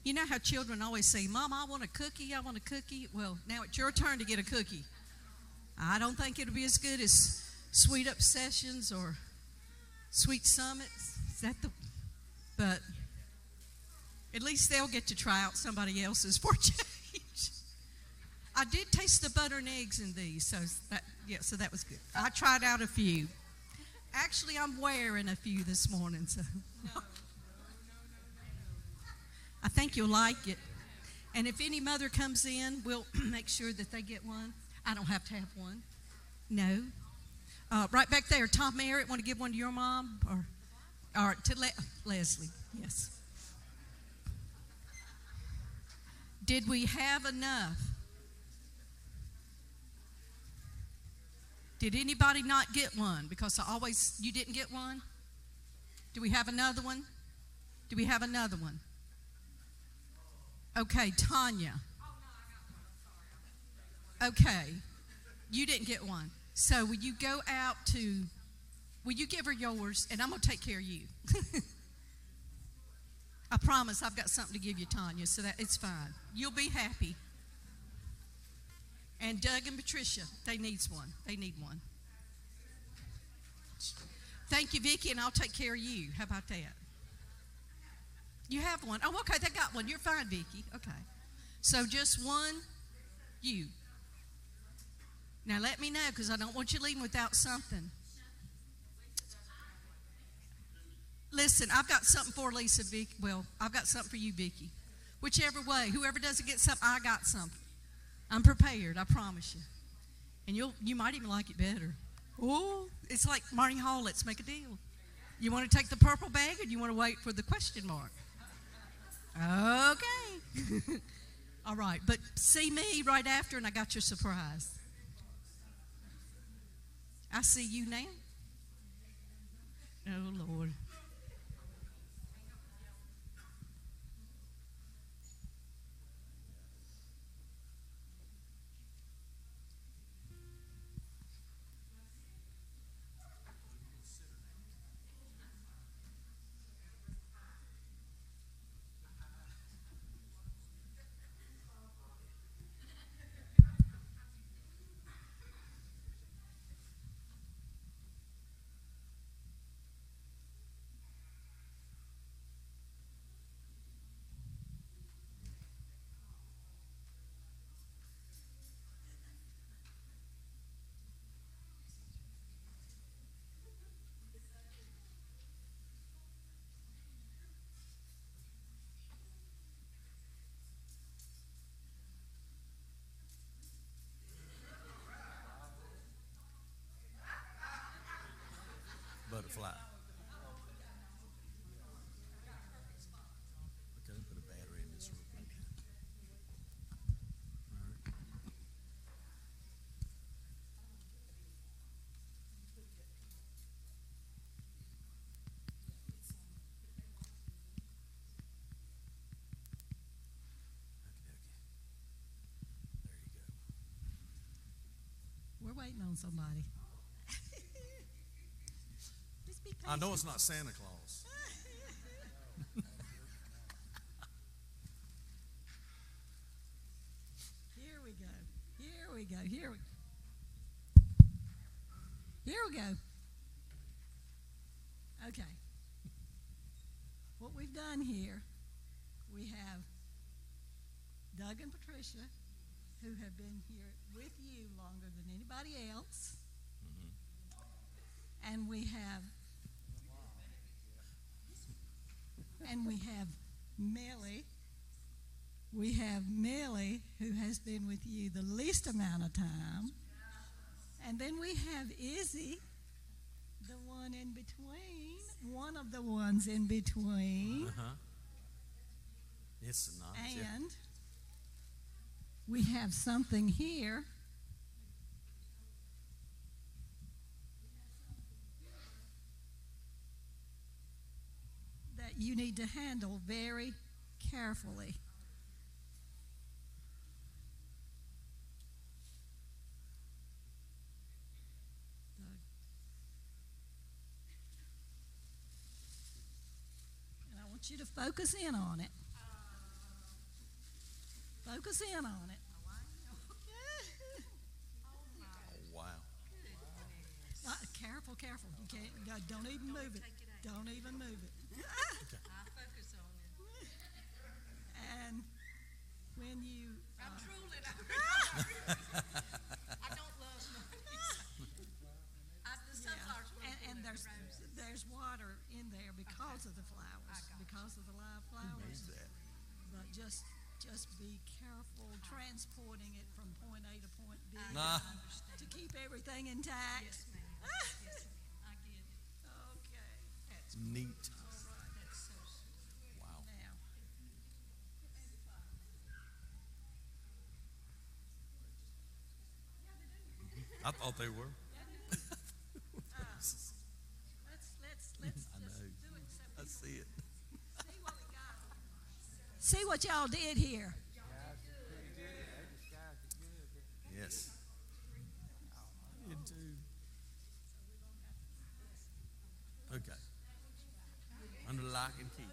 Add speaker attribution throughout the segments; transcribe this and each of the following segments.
Speaker 1: You know how children always say, Mom, I want a cookie, I want a cookie. Well, now it's your turn to get a cookie. I don't think it'll be as good as Sweet Obsessions or Sweet Summits. Is that the... But at least they'll get to try out somebody else's for change. I did taste the butter and eggs in these, so that was good. I tried out a few. Actually, I'm wearing a few this morning, so I think you'll like it. And if any mother comes in, we'll make sure that they get one. I don't have to have one. No. Right back there, Tom Merritt, want to give one to your mom? Or to Leslie, yes. Did we have enough? Did anybody not get one? Because you didn't get one? Do we have another one? Do we have another one? Okay, Tanya. Okay, you didn't get one. So will you go out will you give her yours, and I'm going to take care of you. I promise I've got something to give you, Tanya, so that it's fine. You'll be happy. And Doug and Patricia, they need one. They need one. Thank you, Vicki, and I'll take care of you. How about that? You have one. Oh, okay, they got one. You're fine, Vicki. Okay. So just one, you. Now let me know, because I don't want you leaving without something. Listen, I've got something for Lisa, Vicki. Well, I've got something for you, Vicki. Whichever way, whoever doesn't get something, I got something. I'm prepared, I promise you. And you might even like it better. Oh, it's like Marty Hall, let's make a deal. You want to take the purple bag, or do you want to wait for the question mark? Okay. All right, but see me right after, and I got your surprise. I see you now. Oh, Lord.
Speaker 2: Butterfly. Okay, put a battery in this real quick. All right. There you go.
Speaker 1: We're waiting on somebody.
Speaker 2: I know it's not Santa Claus.
Speaker 1: Here we go. Here we go. Here we go. Okay. What we've done here, we have Doug and Patricia, who have been here with you longer than anybody else. Mm-hmm. And we have Millie. We have Millie, who has been with you the least amount of time. And then we have Izzy, the one in between, one of the ones in between.
Speaker 2: Uh-huh. It's nice.
Speaker 1: And we have something here. That you need to handle very carefully. And I want you to focus in on it.
Speaker 3: Focus in on it.
Speaker 2: Oh, wow.
Speaker 3: Careful, careful. You can't. Don't even move it. Don't even move it.
Speaker 1: I focus on it.
Speaker 3: And when you.
Speaker 1: I'm drooling. I don't love monkeys. The sunflowers.
Speaker 3: Yeah. And there's water in there because of the flowers, because of the live flowers. But just be careful transporting it from point A to point B to keep everything intact.
Speaker 1: Yes, ma'am. Yes, I get it.
Speaker 3: Okay.
Speaker 1: That's
Speaker 2: Neat.
Speaker 1: all right. That's so sweet.
Speaker 2: Wow.
Speaker 3: Now,
Speaker 2: I thought they were.
Speaker 3: let's just
Speaker 2: I know.
Speaker 3: do it.
Speaker 2: I see it.
Speaker 3: See what we got. See what y'all did here.
Speaker 2: Yes. I did too. Okay. Under lock and key.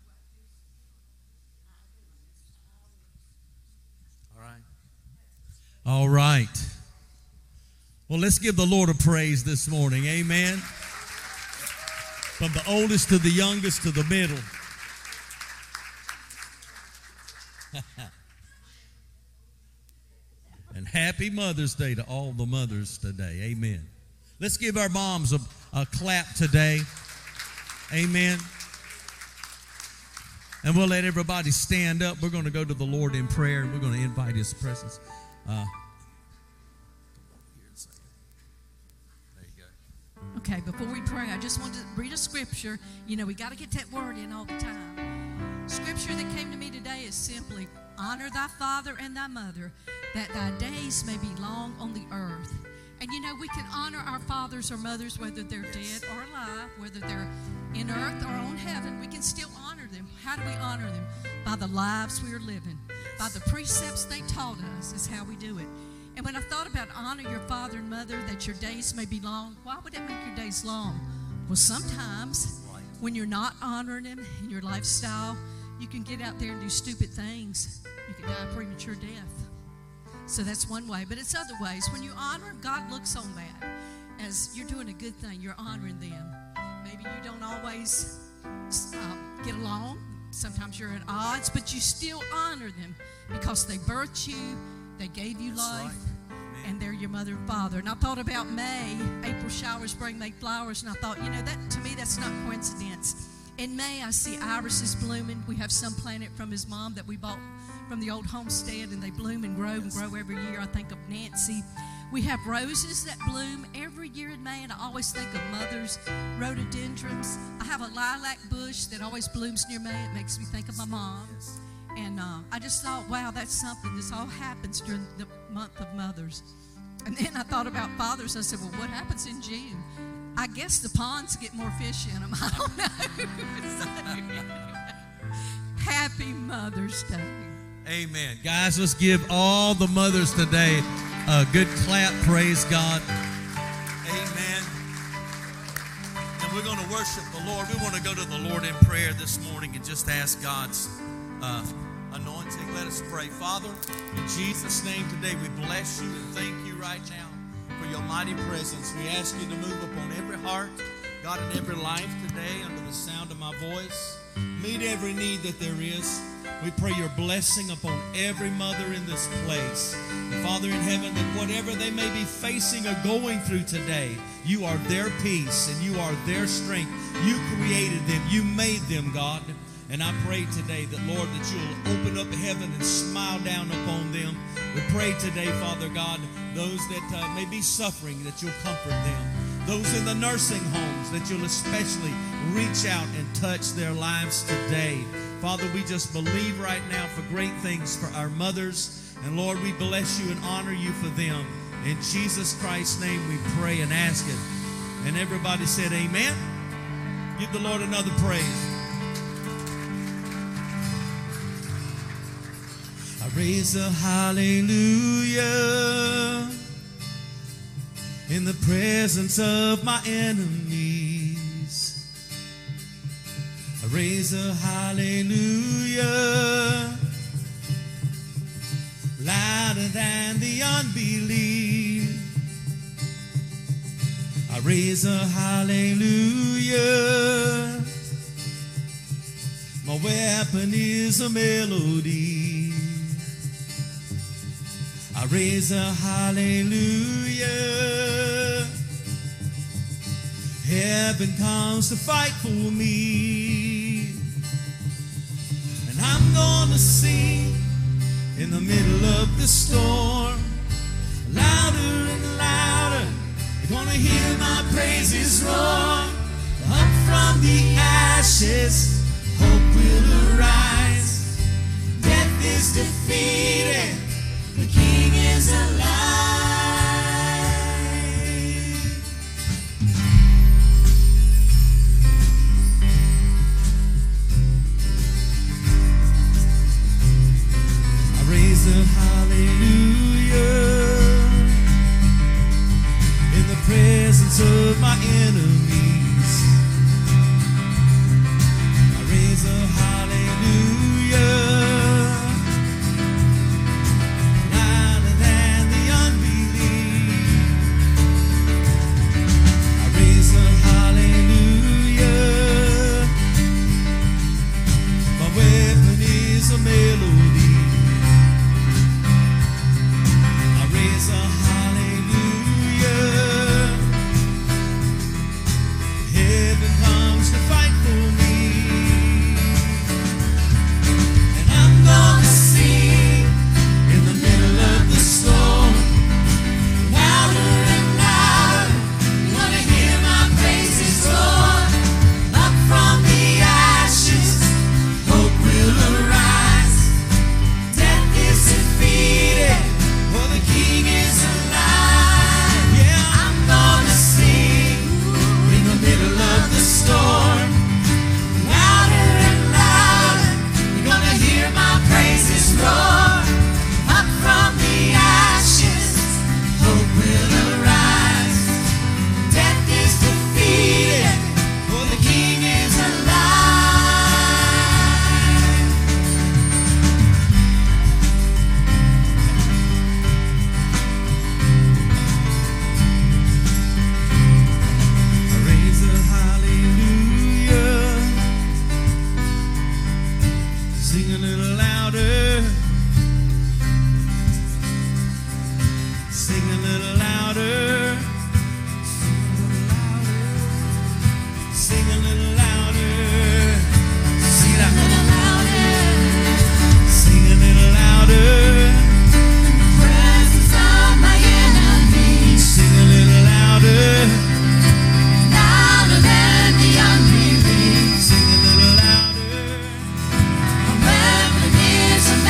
Speaker 2: All right.
Speaker 4: All right. Well, let's give the Lord a praise this morning. Amen. From the oldest to the youngest to the middle. And happy Mother's Day to all the mothers today. Amen. Let's give our moms a clap today. Amen. And we'll let everybody stand up. We're going to go to the Lord in prayer. We're going to invite His presence.
Speaker 2: There you go.
Speaker 1: Okay, before we pray, I just want to read a scripture. You know, we got to get that word in all the time. Scripture that came to me today is simply, honor thy father and thy mother, that thy days may be long on the earth. And you know, we can honor our fathers or mothers, whether they're dead or alive, whether they're in earth or on heaven. We can still honor them. How do we honor them? By the lives we are living. By the precepts they taught us is how we do it. And when I thought about honor your father and mother, that your days may be long, why would it make your days long? Well, sometimes when you're not honoring them in your lifestyle, you can get out there and do stupid things. You can die a premature death. So that's one way. But it's other ways. When you honor, God looks on that as you're doing a good thing. You're honoring them. Maybe you don't always get along. Sometimes you're at odds, but you still honor them because they birthed you, they gave you life, and they're your mother and father. And I thought about May. April showers bring May flowers, and I thought, you know, that to me, that's not coincidence. In May, I see irises blooming. We have some planted from his mom that we bought from the old homestead, and they bloom and grow every year. I think of Nancy. We have roses that bloom every year in May, and I always think of mother's rhododendrons. I have a lilac bush that always blooms near May. It makes me think of my mom. And I just thought, wow, that's something. This all happens during the month of mothers. And then I thought about fathers. I said, well, what happens in June? I guess the ponds get more fish in them. I don't know. Happy Mother's Day.
Speaker 4: Amen. Guys, let's give all the mothers today a good clap. Praise God.
Speaker 2: Amen. And we're going to worship the Lord. We want to go to the Lord in prayer this morning and just ask God's anointing. Let us pray. Father, in Jesus' name today, we bless you and thank you right now for your mighty presence. We ask you to move upon every heart, God, in every life today under the sound of my voice. Meet every need that there is. We pray your blessing upon every mother in this place. And Father in heaven, that whatever they may be facing or going through today, you are their peace and you are their strength. You created them. You made them, God. And I pray today that, Lord, that you'll open up heaven and smile down upon them. We pray today, Father God, those that may be suffering, that you'll comfort them. Those in the nursing homes, that you'll especially reach out and touch their lives today. Father, we just believe right now for great things for our mothers. And Lord, we bless you and honor you for them. In Jesus Christ's name we pray and ask it. And everybody said amen. Give the Lord another praise. I raise a hallelujah in the presence of my enemies. I raise a hallelujah
Speaker 4: the unbelief. I raise a hallelujah. My weapon is a melody. I raise a hallelujah. Heaven comes to fight for me. And I'm gonna sing in the middle of the storm, louder and louder. You're gonna hear my praises roar. Up from the ashes, hope will arise. Death is defeated, the King is alive. I raise a hallelujah in the presence of my enemies. I raise a hallelujah louder than the unbelief. I raise a hallelujah. My weapon is a melody. I raise a hallelujah. Heaven comes to fight for me. And I'm gonna sing in the middle of the storm, louder and louder. You're gonna hear my praises roar. Up from the ashes, hope will arise. Death is defeated, for the King is alive. Yeah, I'm gonna sing in the middle of the storm, louder and louder. You're gonna hear my praises roar. Up from the ashes, hope will arise. Death is defeated, for the King is alive. I raise a hallelujah. Sing a little louder. Sing a little louder. Sing a little louder. Sing it out. Sing a little louder.
Speaker 3: Presence of my enemies,
Speaker 4: Sing a little louder.
Speaker 3: louder than the unbelief.
Speaker 4: Sing a little louder.
Speaker 3: My weapon is a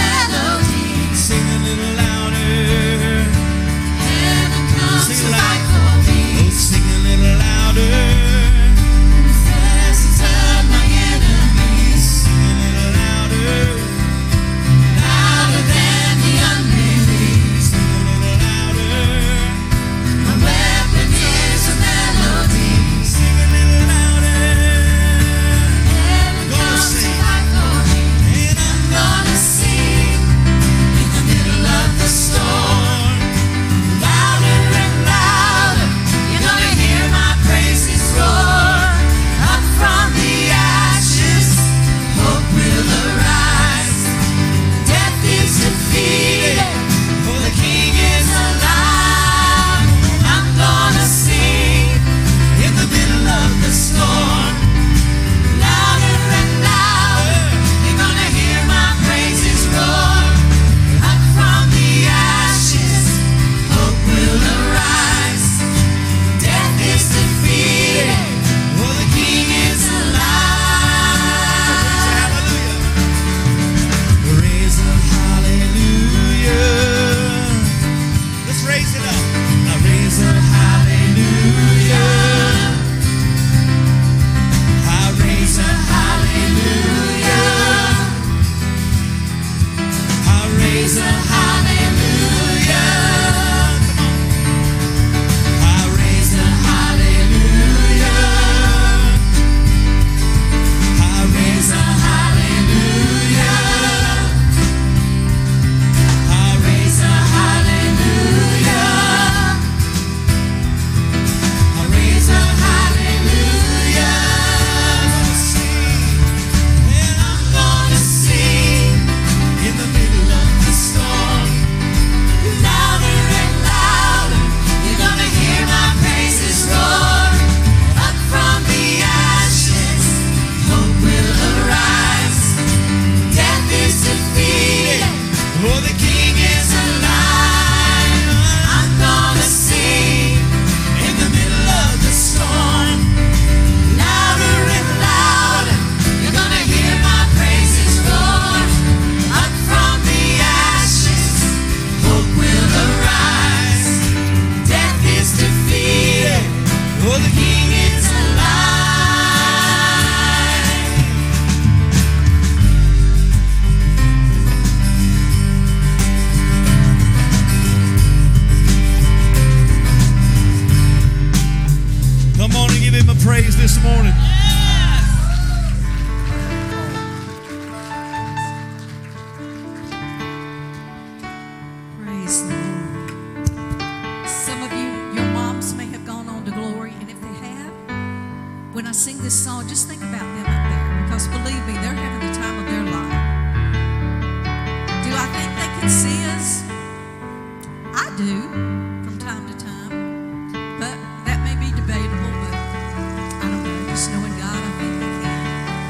Speaker 1: sing this song, just think about them up there, because believe me, they're having the time of their life. Do I think they can see us? I do, from time to time. But that may be debatable, but I don't know. Just knowing God, I think they can.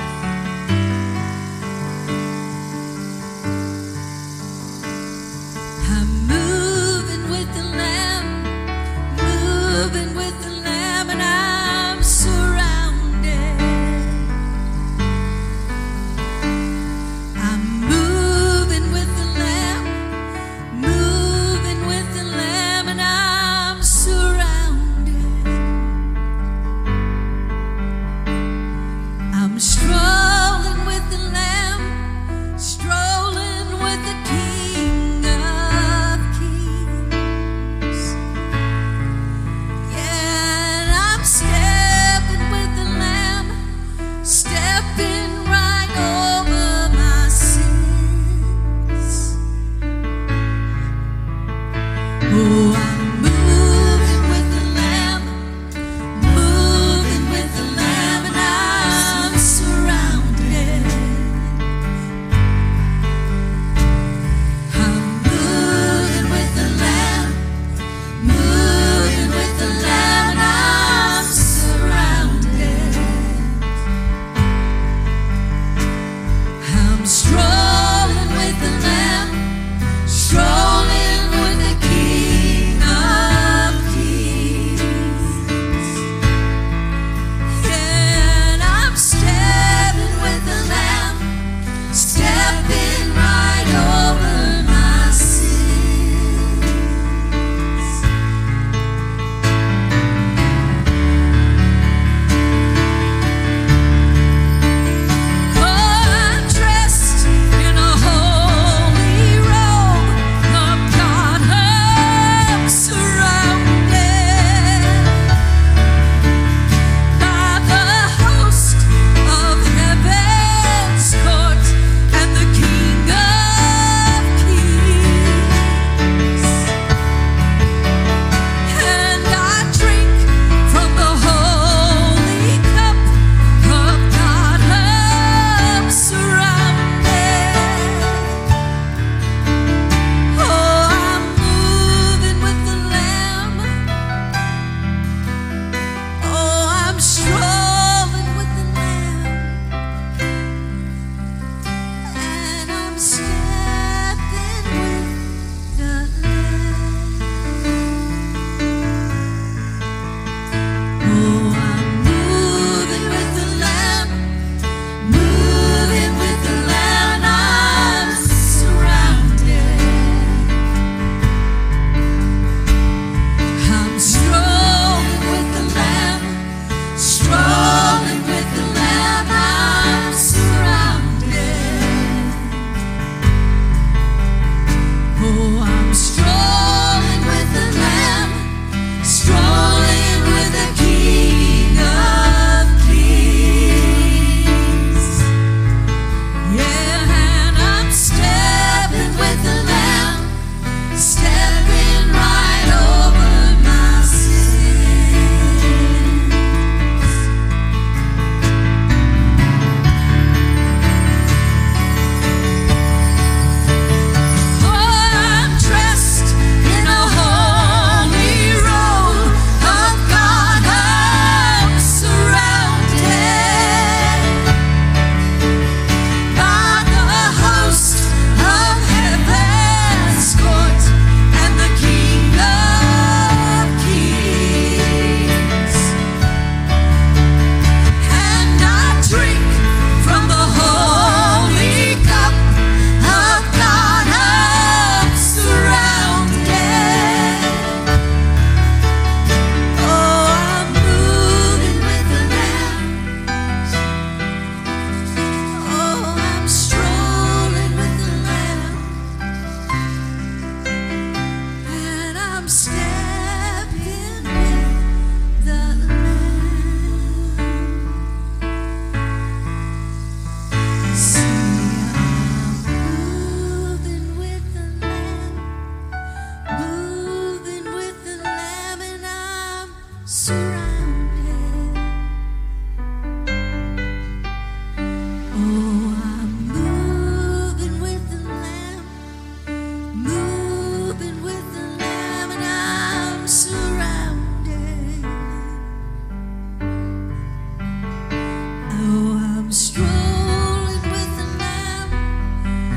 Speaker 1: I'm moving with the Lamb, moving with the Lamb, and I'm surrounded. I'm moving with the Lamb,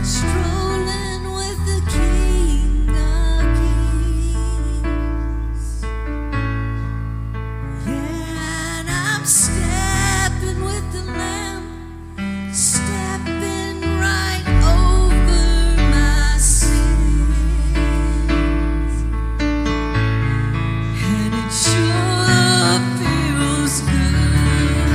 Speaker 4: strolling with the King of Kings. Yeah, and I'm stepping with the Lamb, stepping right over my sins, and it sure feels good.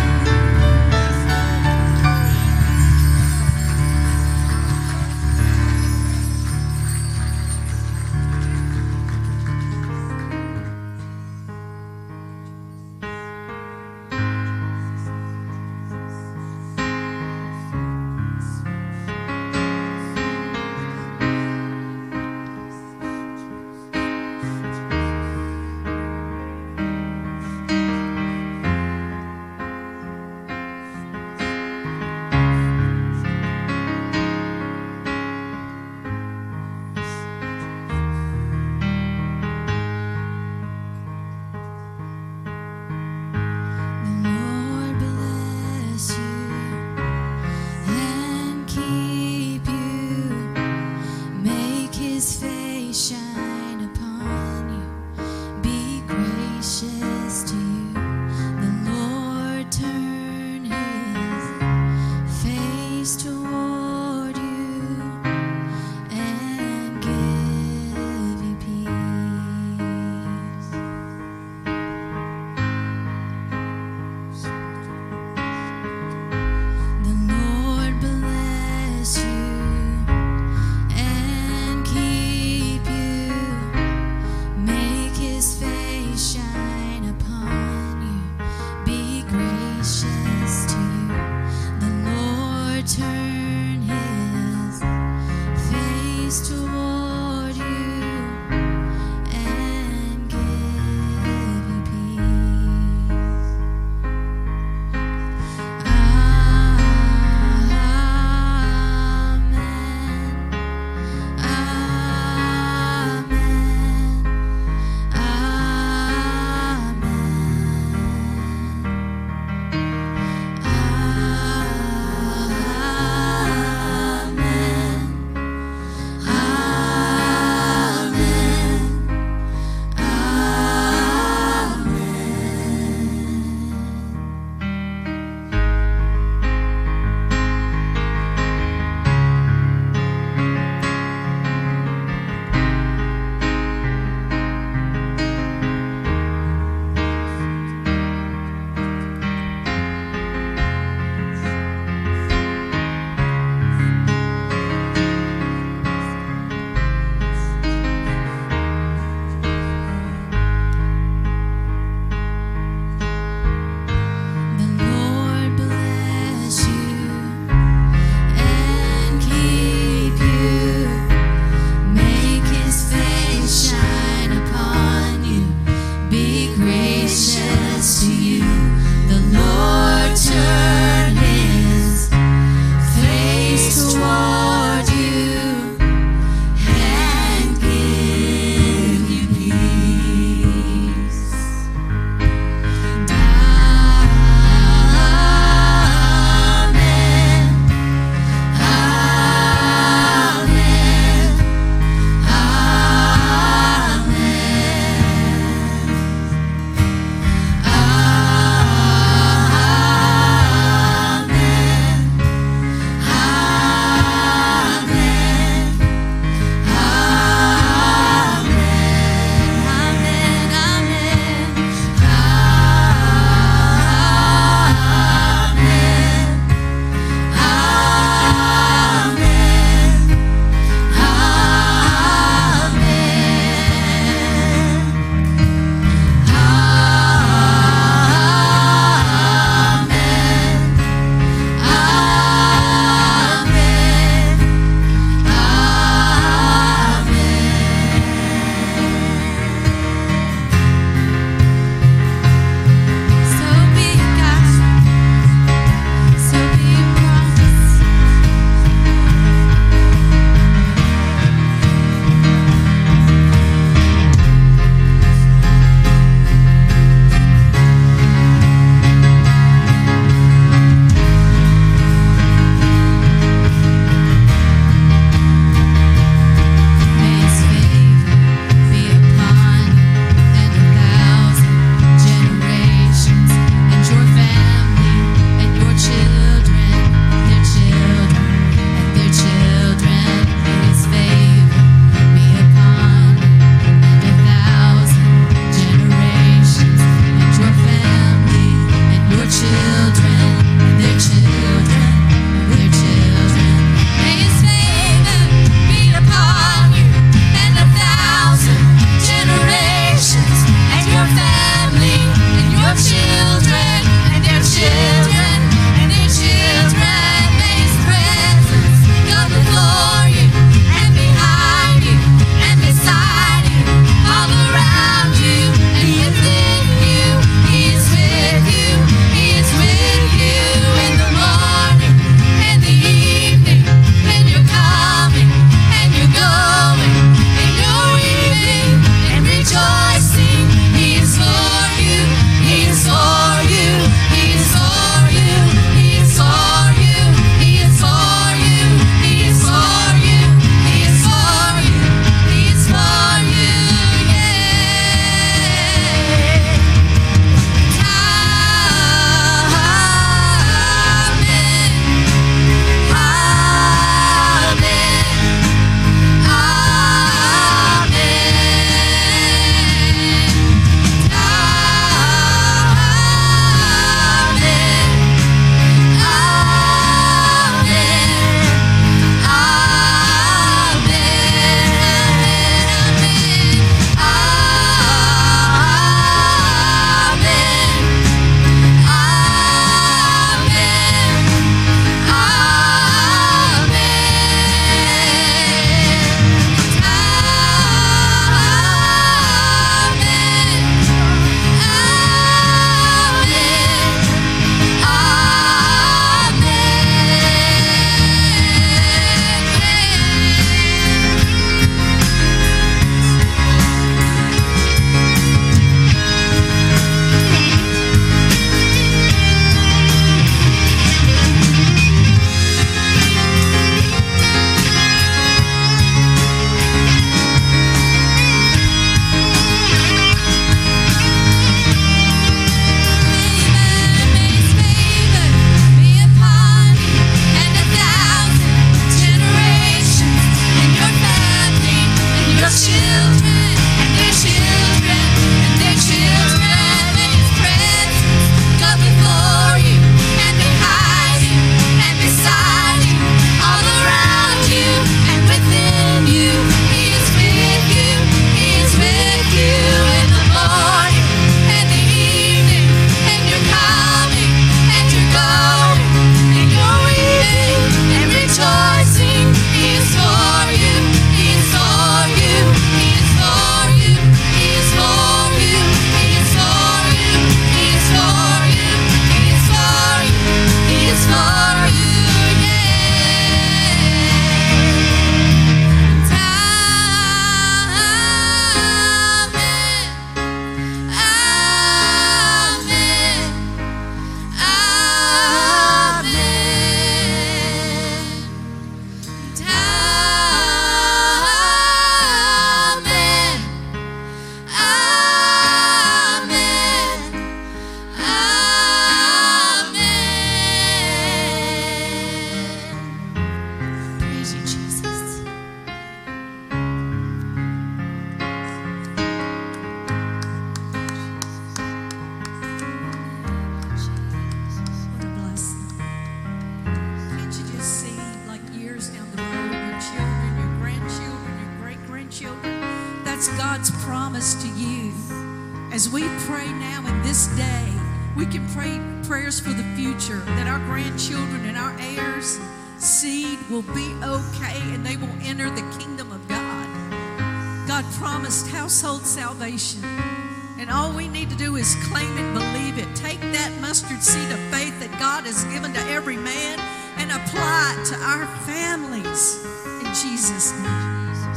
Speaker 1: God's promise to you. As we pray now in this day, we can pray prayers for the future, that our grandchildren and our heirs, seed will be okay and they will enter the kingdom of God. God promised household salvation. And all we need to do is claim it, believe it. Take that mustard seed of faith that God has given to every man and apply it to our families. In Jesus' name.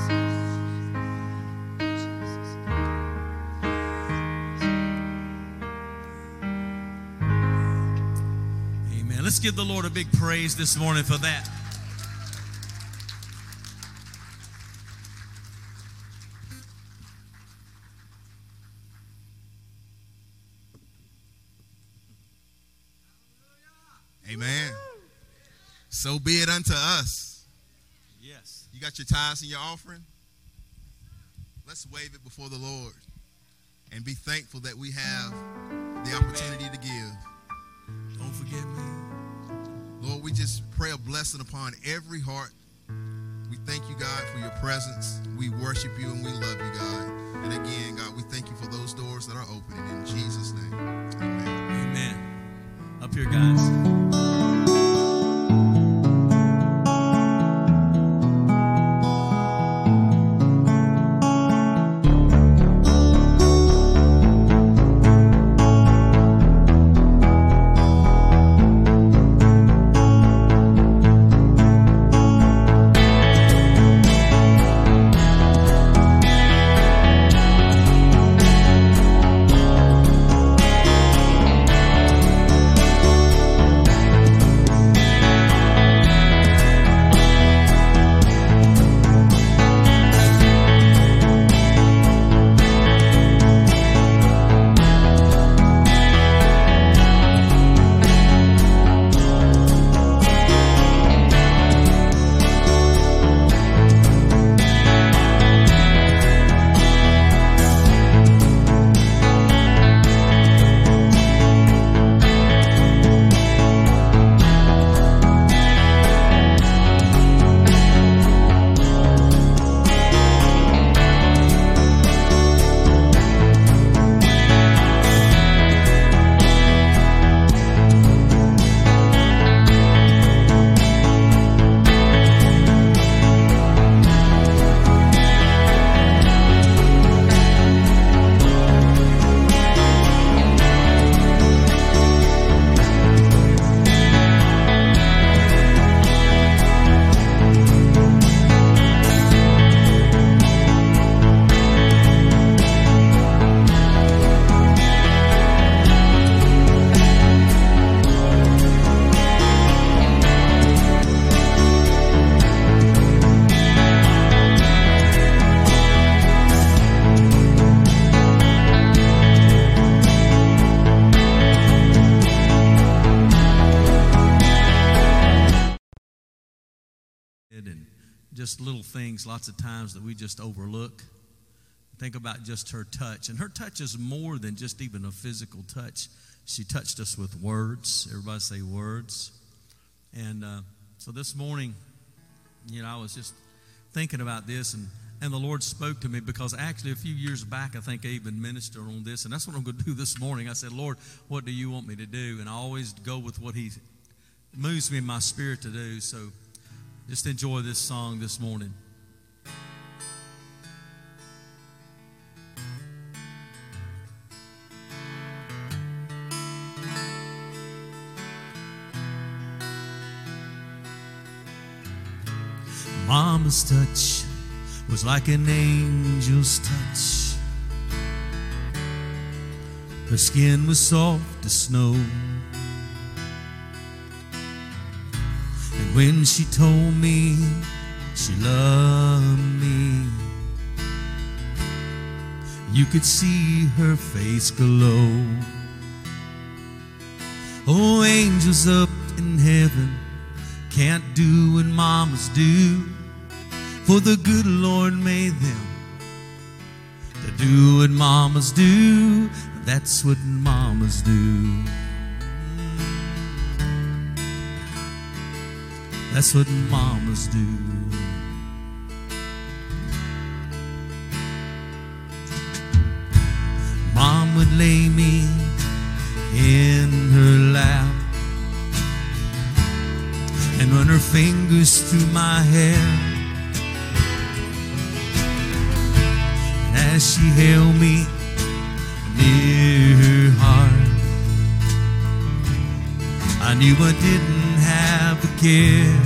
Speaker 2: Amen. Let's give the Lord a big praise this morning for that.
Speaker 5: Amen. So be it unto us.
Speaker 2: Yes.
Speaker 5: You got your tithes and your offering? Let's wave it before the Lord and be thankful that we have the opportunity to give.
Speaker 2: Don't forget me.
Speaker 5: Lord, we just pray a blessing upon every heart. We thank you, God, for your presence. We worship you and we love you, God. And again, God, we thank you for those doors that are opening. In Jesus' name, amen.
Speaker 2: Amen. Up here, guys. And just little things lots of times that we just overlook. Think about just her touch. And her touch is more than just even a physical touch. She touched us with words. Everybody say words. And so this morning, I was just thinking about this, and the Lord spoke to me, because actually a few years back, I think I even ministered on this, and that's what I'm going to do this morning. I said, Lord, what do you want me to do? And I always go with what He moves me in my spirit to do. So just enjoy this song this morning. Mama's touch was like an angel's touch. Her skin was soft as snow. And when she told me she loved me, you could see her face glow. Oh, angels up in heaven can't do what mamas do, for the good Lord made them to do what mamas do. That's what mamas do. That's what mamas do. lay me in her lap and run her fingers through my hair. And as she held me near her heart, I knew I didn't have a care.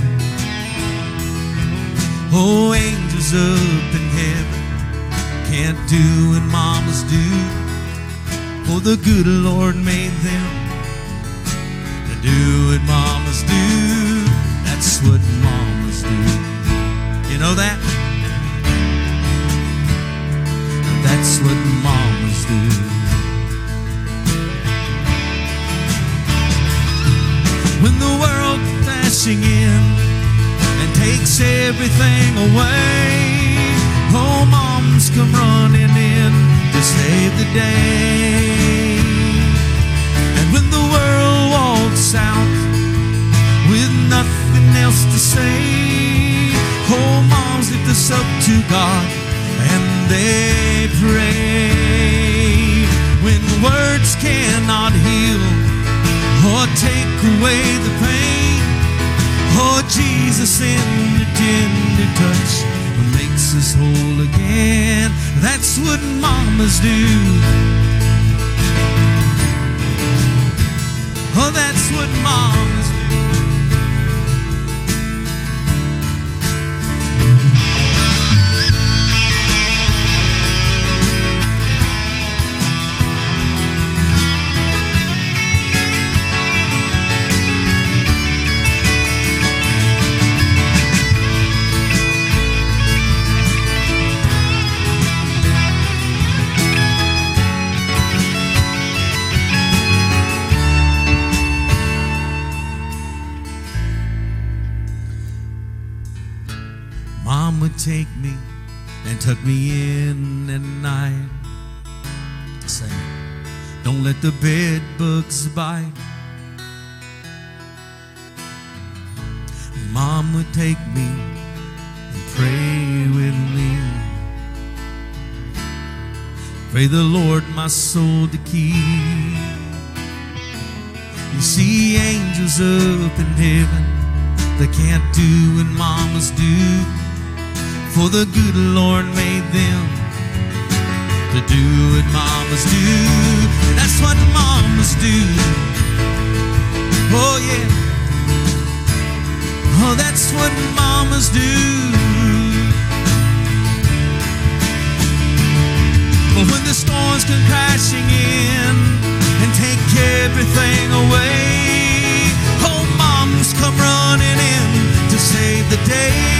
Speaker 2: Oh, angels up in heaven can't do what mamas do, for the good Lord made them to do what mamas do. That's what mamas do. You know that? That's what mamas do. When the world crashing in and takes everything away, oh, moms come running in to save the day. And when the world walks out with nothing else to say, oh, moms lift us up to God and they pray. When words cannot heal or take away the pain, oh, Jesus in your tender touch makes us whole again. That's what mamas do. Oh, that's what mamas do. Mom would take me and tuck me in at night, saying, don't let the bed bugs bite. Mom would take me and pray with me, pray the Lord my soul to keep. You see angels up in heaven, they can't do what mamas do, for the good Lord made them to do what mamas do. That's what mamas do. Oh yeah. Oh, that's what mamas do. But when the storms come crashing in and take everything away, oh, moms come running in to save the day.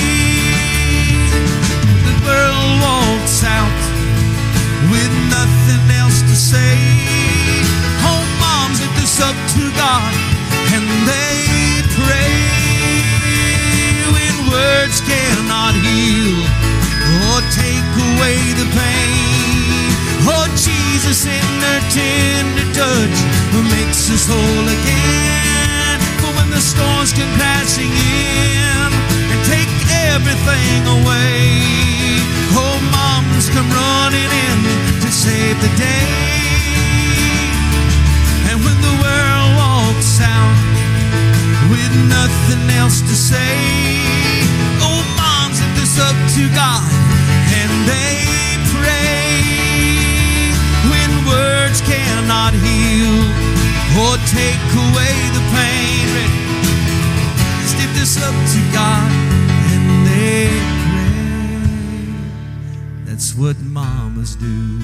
Speaker 2: World walks out with nothing else to say, oh, moms lift us up to God and they pray. When words cannot heal or take away the pain, oh, Jesus in their tender touch makes us whole again. For when the storms come crashing in and take everything away, oh, moms come running in to save the day. And when the world walks out with nothing else to say, oh, moms lift us up to God and they pray. When words cannot heal or take away the pain, just lift us up to God and they pray. That's what mamas do.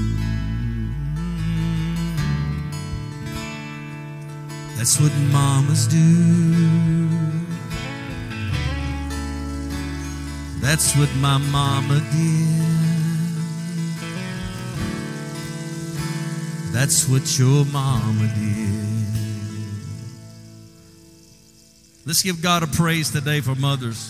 Speaker 2: That's what mamas do. That's what my mama did. That's what your mama did. Let's give God a praise today for mothers.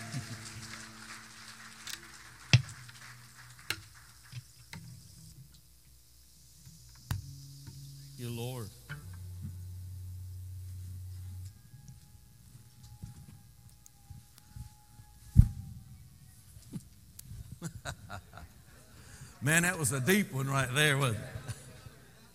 Speaker 2: You, Lord. Man, that was a deep one right there, wasn't it?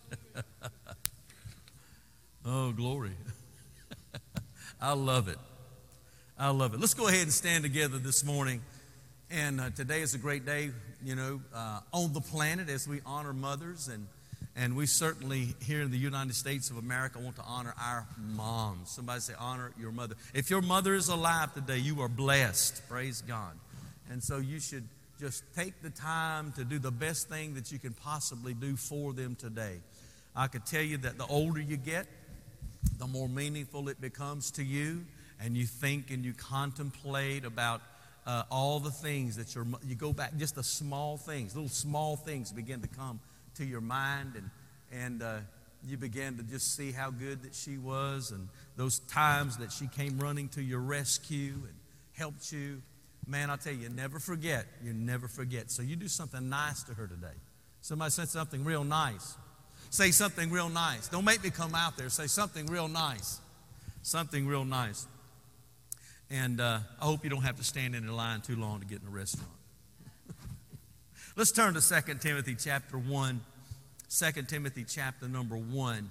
Speaker 2: glory. I love it. I love it. Let's go ahead and stand together this morning. And today is a great day, on the planet as we honor mothers. And we certainly here in the United States of America want to honor our moms. Somebody say, honor your mother. If your mother is alive today, you are blessed. Praise God. And so you should just take the time to do the best thing that you can possibly do for them today. I could tell you that the older you get, the more meaningful it becomes to you. And you think and you contemplate about all the things that you go back, just the small things, little small things begin to come to your mind, and you begin to just see how good that she was, and those times that she came running to your rescue and helped you. Man, I'll tell you, you never forget. So you do something nice to her today. Somebody said something real nice. Say something real nice. Don't make me come out there. Say something real nice. Something real nice. And I hope you don't have to stand in the line too long to get in a restaurant. Let's turn to 2 Timothy chapter 1. 2 Timothy chapter number 1.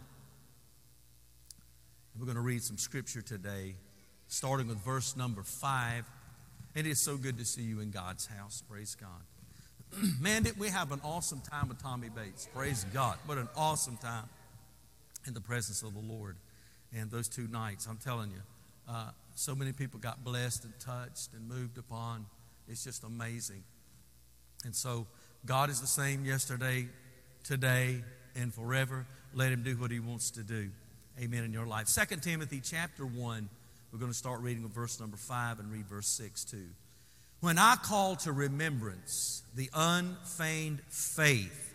Speaker 2: We're going to read some scripture today, starting with verse number 5. It is so good to see you in God's house. Praise God. Man, did we have an awesome time with Tommy Bates. Praise God. What an awesome time in the presence of the Lord. And those 2 nights, I'm telling you, so many people got blessed and touched and moved upon. It's just amazing. And so God is the same yesterday, today, and forever. Let him do what he wants to do. Amen in your life. 2 Timothy chapter 1, we're going to start reading with verse number 5 and read verse 6 too. When I call to remembrance the unfeigned faith,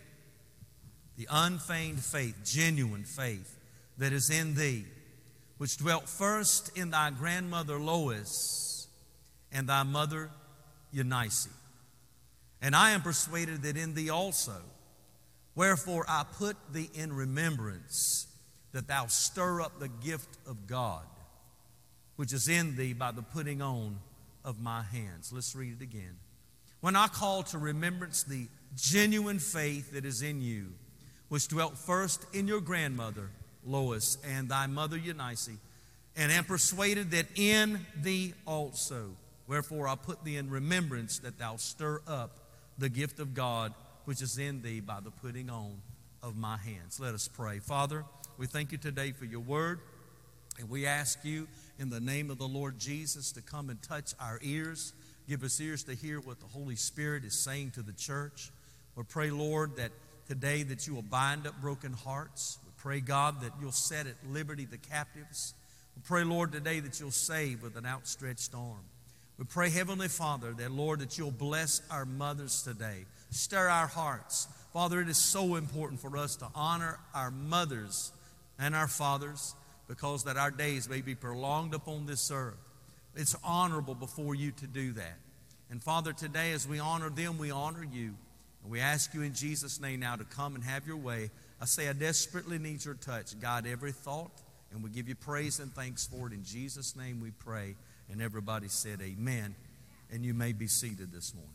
Speaker 2: genuine faith that is in thee, which dwelt first in thy grandmother Lois and thy mother Eunice. And I am persuaded that in thee also. Wherefore I put thee in remembrance, that thou stir up the gift of God, which is in thee by the putting on of my hands. Let's read it again. When I call to remembrance the genuine faith that is in you, which dwelt first in your grandmother Lois and thy mother Eunice, and am persuaded that in thee also. Wherefore I put thee in remembrance, that thou stir up the gift of God, which is in thee by the putting on of my hands. Let us pray. Father, we thank you today for your word, and we ask you in the name of the Lord Jesus to come and touch our ears. Give us ears to hear what the Holy Spirit is saying to the church. We pray, Lord, that today that you will bind up broken hearts. We pray, God, that you'll set at liberty the captives. We pray, Lord, today that you'll save with an outstretched arm. We pray, Heavenly Father, that, Lord, that you'll bless our mothers today. Stir our hearts. Father, it is so important for us to honor our mothers and our fathers, because that our days may be prolonged upon this earth. It's honorable before you to do that. And Father, today as we honor them, we honor you. And we ask you in Jesus' name now to come and have your way. I say I desperately need your touch. Guide every thought, and we give you praise and thanks for it. In Jesus' name we pray. And everybody said amen. And you may be seated this morning.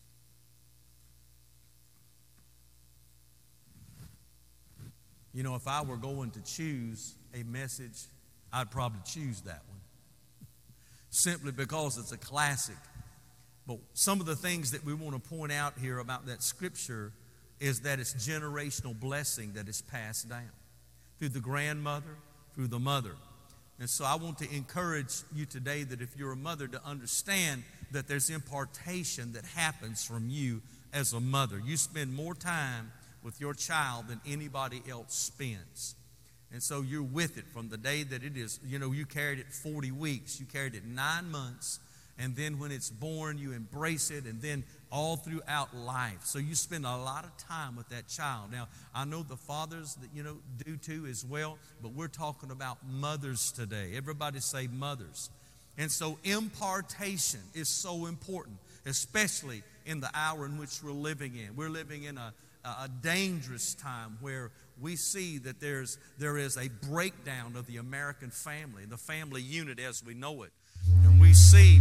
Speaker 2: You know, if I were going to choose a message, I'd probably choose that one. Simply because it's a classic. But some of the things that we want to point out here about that scripture is that it's generational blessing that is passed down through the grandmother, through the mother. And so I want to encourage you today that if you're a mother, to understand that there's impartation that happens from you as a mother. You spend more time with your child than anybody else spends. And so you're with it from the day that it is, you carried it 40 weeks, you carried it 9 months, and then when it's born, you embrace it, and then all throughout life. So you spend a lot of time with that child. Now, I know the fathers that, do too as well, but we're talking about mothers today. Everybody say mothers. And so impartation is so important, especially in the hour in which we're living in. We're living in a dangerous time where we see that there is a breakdown of the American family, the family unit as we know it. And we see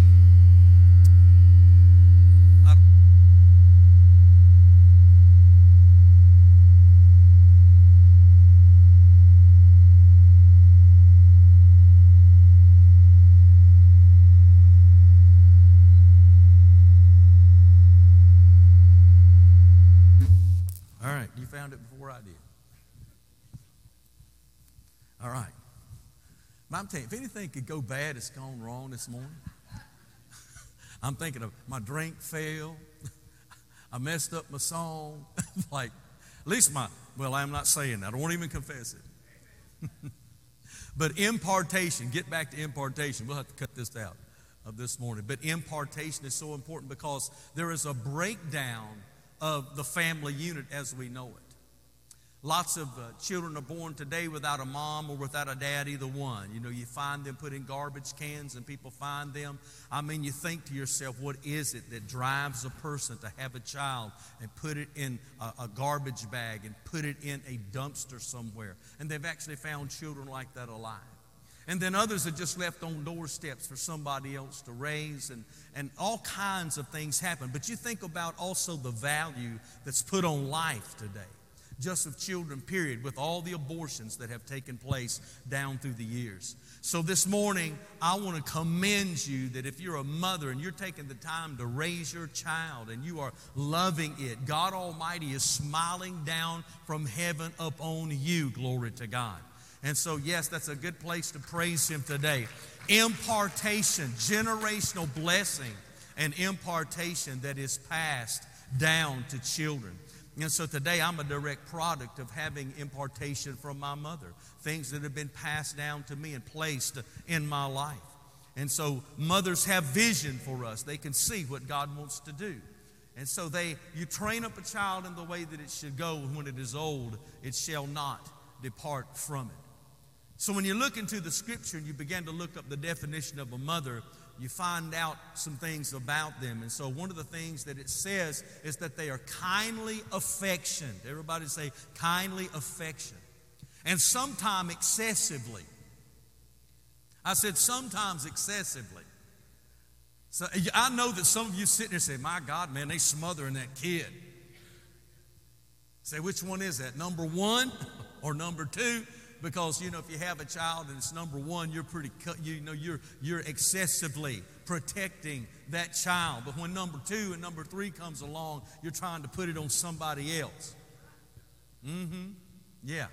Speaker 2: found it before I did. All right. But I'm telling you, if anything could go bad, it's gone wrong this morning. I'm thinking of my drink failed. I messed up my song. Like, at least I'm not saying that. I won't even confess it. But impartation, get back to impartation. We'll have to cut this out of this morning. But impartation is so important because there is a breakdown of the family unit as we know it. Lots of children are born today without a mom or without a dad, either one. You know, you find them put in garbage cans and people find them. I mean, you think to yourself, what is it that drives a person to have a child and put it in a garbage bag and put it in a dumpster somewhere? And they've actually found children like that alive. And then others are just left on doorsteps for somebody else to raise, and all kinds of things happen. But you think about also the value that's put on life today. Just of children, period, with all the abortions that have taken place down through the years. So this morning, I want to commend you that if you're a mother and you're taking the time to raise your child and you are loving it, God Almighty is smiling down from heaven upon you, glory to God. And so, yes, that's a good place to praise Him today. Impartation, generational blessing, and impartation that is passed down to children. And so today I'm a direct product of having impartation from my mother, things that have been passed down to me and placed in my life. And so mothers have vision for us. They can see what God wants to do. And so you train up a child in the way that it should go. When it is old, it shall not depart from it. So when you look into the scripture and you begin to look up the definition of a mother, you find out some things about them. And so one of the things that it says is that they are kindly affectioned. Everybody say kindly affection. And sometimes excessively. I said sometimes excessively. So I know that some of you sitting there say, my God, man, they smothering that kid. Say, which one is that? Number one or number two? Because, if you have a child and it's number one, you're excessively protecting that child. But when number two and number three comes along, you're trying to put it on somebody else. Yeah.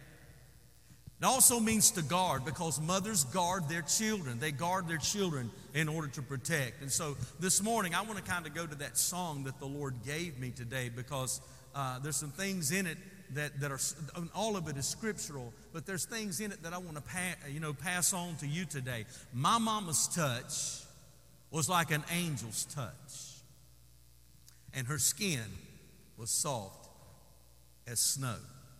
Speaker 2: It also means to guard, because mothers guard their children. They guard their children in order to protect. And so this morning, I want to kind of go to that song that the Lord gave me today, because there's some things in it that are, all of it is scriptural, but there's things in it that I want to pass on to you today. My mama's touch was like an angel's touch, and her skin was soft as snow.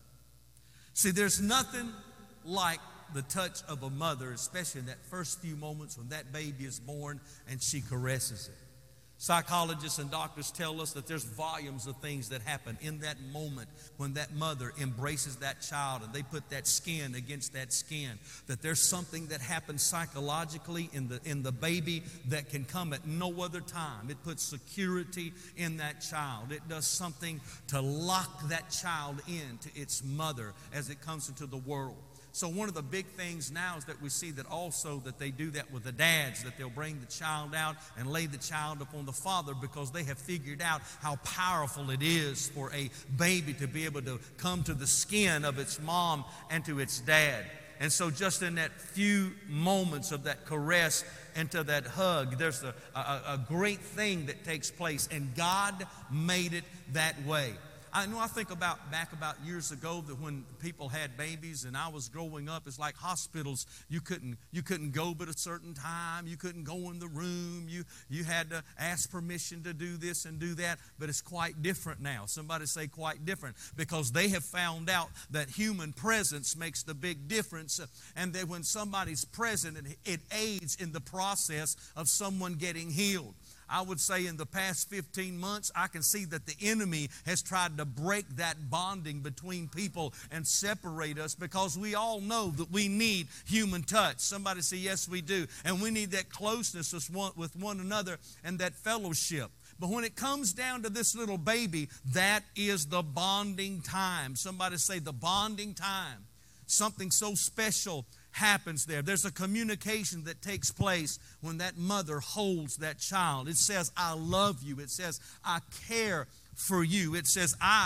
Speaker 2: See, there's nothing like the touch of a mother, especially in that first few moments when that baby is born and she caresses it. Psychologists and doctors tell us that there's volumes of things that happen in that moment when that mother embraces that child and they put that skin against that skin, that there's something that happens psychologically in the baby that can come at no other time. It puts security in that child. It does something to lock that child into its mother as it comes into the world. So one of the big things now is that we see that also that they do that with the dads, that they'll bring the child out and lay the child upon the father, because they have figured out how powerful it is for a baby to be able to come to the skin of its mom and to its dad. And so just in that few moments of that caress and to that hug, there's a great thing that takes place, and God made it that way. I think back about years ago, that when people had babies and I was growing up, it's like hospitals. You couldn't go but a certain time. You couldn't go in the room. You had to ask permission to do this and do that. But it's quite different now. Somebody say quite different, because they have found out that human presence makes the big difference, and that when somebody's present, it aids in the process of someone getting healed. I would say in the past 15 months, I can see that the enemy has tried to break that bonding between people and separate us, because we all know that we need human touch. Somebody say, yes, we do. And we need that closeness with one another and that fellowship. But when it comes down to this little baby, that is the bonding time. Somebody say the bonding time. Something so special happens there. There's a communication that takes place when that mother holds that child. It says, I love you. It says, I care for you. It says, I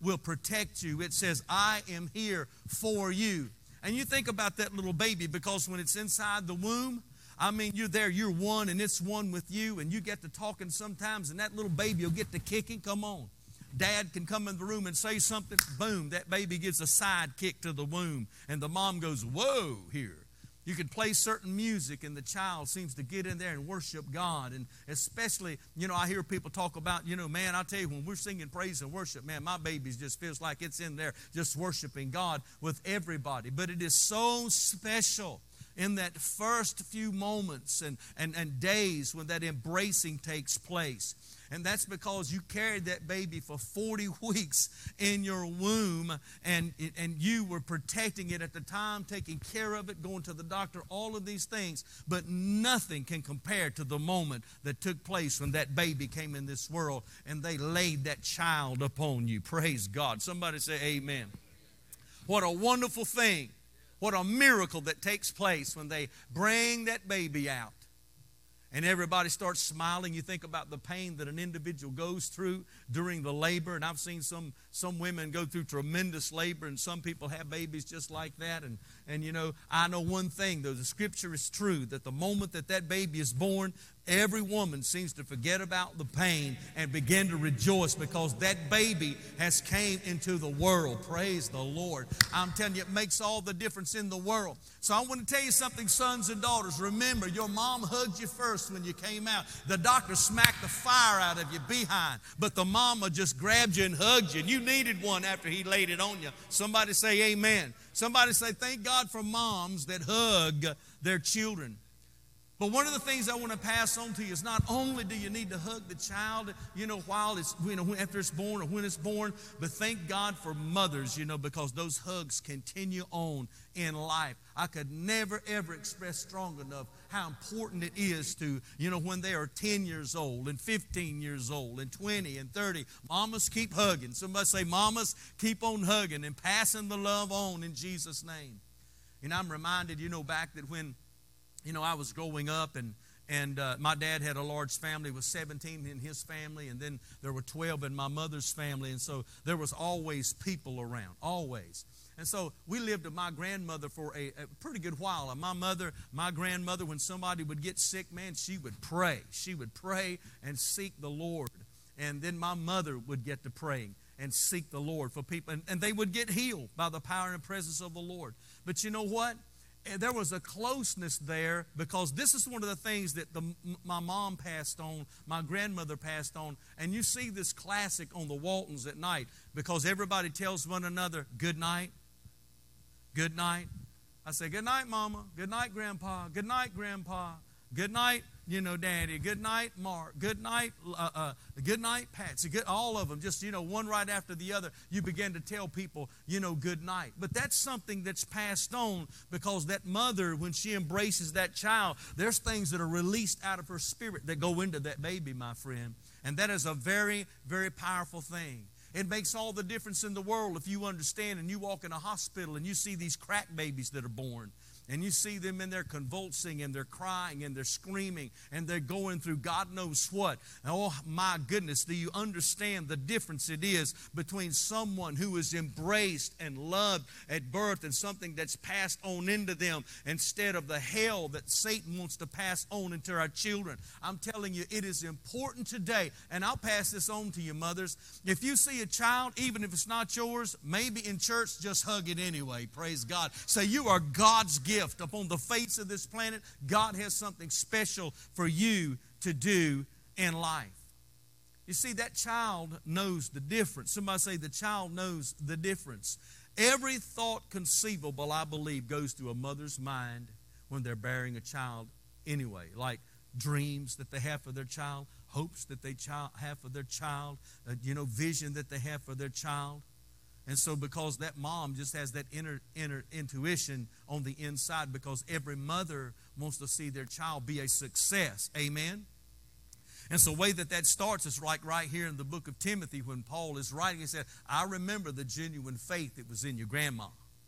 Speaker 2: will protect you. It says, I am here for you. And you think about that little baby, because when it's inside the womb, I mean, you're there, you're one, and it's one with you, and you get to talking sometimes, and that little baby will get to kicking. Come on. Dad can come in the room and say something, boom, that baby gives a side kick to the womb, and the mom goes, whoa, here. You can play certain music, and the child seems to get in there and worship God. And especially, I hear people talk about, man, I tell you, when we're singing praise and worship, man, my baby just feels like it's in there just worshiping God with everybody. But it is so special in that first few moments and days when that embracing takes place. And that's because you carried that baby for 40 weeks in your womb, and you were protecting it at the time, taking care of it, going to the doctor, all of these things. But nothing can compare to the moment that took place when that baby came in this world and they laid that child upon you. Praise God. Somebody say amen. What a wonderful thing. What a miracle that takes place when they bring that baby out. And everybody starts smiling. You think about the pain that an individual goes through during the labor. And I've seen some women go through tremendous labor, and some people have babies just like that. And I know one thing, though. The scripture is true, that the moment that baby is born, every woman seems to forget about the pain and begin to rejoice because that baby has came into the world. Praise the Lord. I'm telling you, it makes all the difference in the world. So I want to tell you something, sons and daughters. Remember, your mom hugged you first when you came out. The doctor smacked the fire out of your behind, but the mama just grabbed you and hugged you. And you needed one after he laid it on you. Somebody say amen. Somebody say, thank God for moms that hug their children. But one of the things I want to pass on to you is not only do you need to hug the child, while it's, after it's born or when it's born, but thank God for mothers, because those hugs continue on in life. I could never, ever express strong enough how important it is to, when they are 10 years old and 15 years old and 20 and 30, mamas keep hugging. Somebody say, mamas, keep on hugging and passing the love on in Jesus' name. And I'm reminded, back that when I was growing up, and my dad had a large family with 17 in his family, and then there were 12 in my mother's family, and so there was always people around, always. And so we lived with my grandmother for a pretty good while. And my grandmother, when somebody would get sick, man, she would pray. She would pray and seek the Lord. And then my mother would get to praying and seek the Lord for people, and they would get healed by the power and presence of the Lord. But you know what? There was a closeness there, because this is one of the things that my mom passed on, my grandmother passed on. And you see this classic on the Waltons at night, because everybody tells one another, good night, good night. I say, good night, Mama. Good night, Grandpa. Good night, Grandpa. Good night, Daddy. Good night, Mark. Good night, Patsy. All of them, just, one right after the other. You begin to tell people, good night. But that's something that's passed on, because that mother, when she embraces that child, there's things that are released out of her spirit that go into that baby, my friend. And that is a very, very powerful thing. It makes all the difference in the world if you understand and you walk in a hospital and you see these crack babies that are born. And you see them in there convulsing, and they're crying, and they're screaming, and they're going through God knows what. Oh, my goodness, do you understand the difference it is between someone who is embraced and loved at birth and something that's passed on into them, instead of the hell that Satan wants to pass on into our children? I'm telling you, it is important today, and I'll pass this on to you, mothers. If you see a child, even if it's not yours, maybe in church, just hug it anyway. Praise God. Say, you are God's gift upon the face of this planet. God has something special for you to do in life. You see, that child knows the difference. Somebody say, the child knows the difference. Every thought conceivable, I believe, goes through a mother's mind when they're bearing a child anyway. Like dreams that they have for their child, hopes that they have for their child, vision that they have for their child. And so because that mom just has that inner intuition on the inside, because every mother wants to see their child be a success. Amen? And so the way that starts is like right here in the book of Timothy, when Paul is writing, he said, I remember the genuine faith that was in your grandma.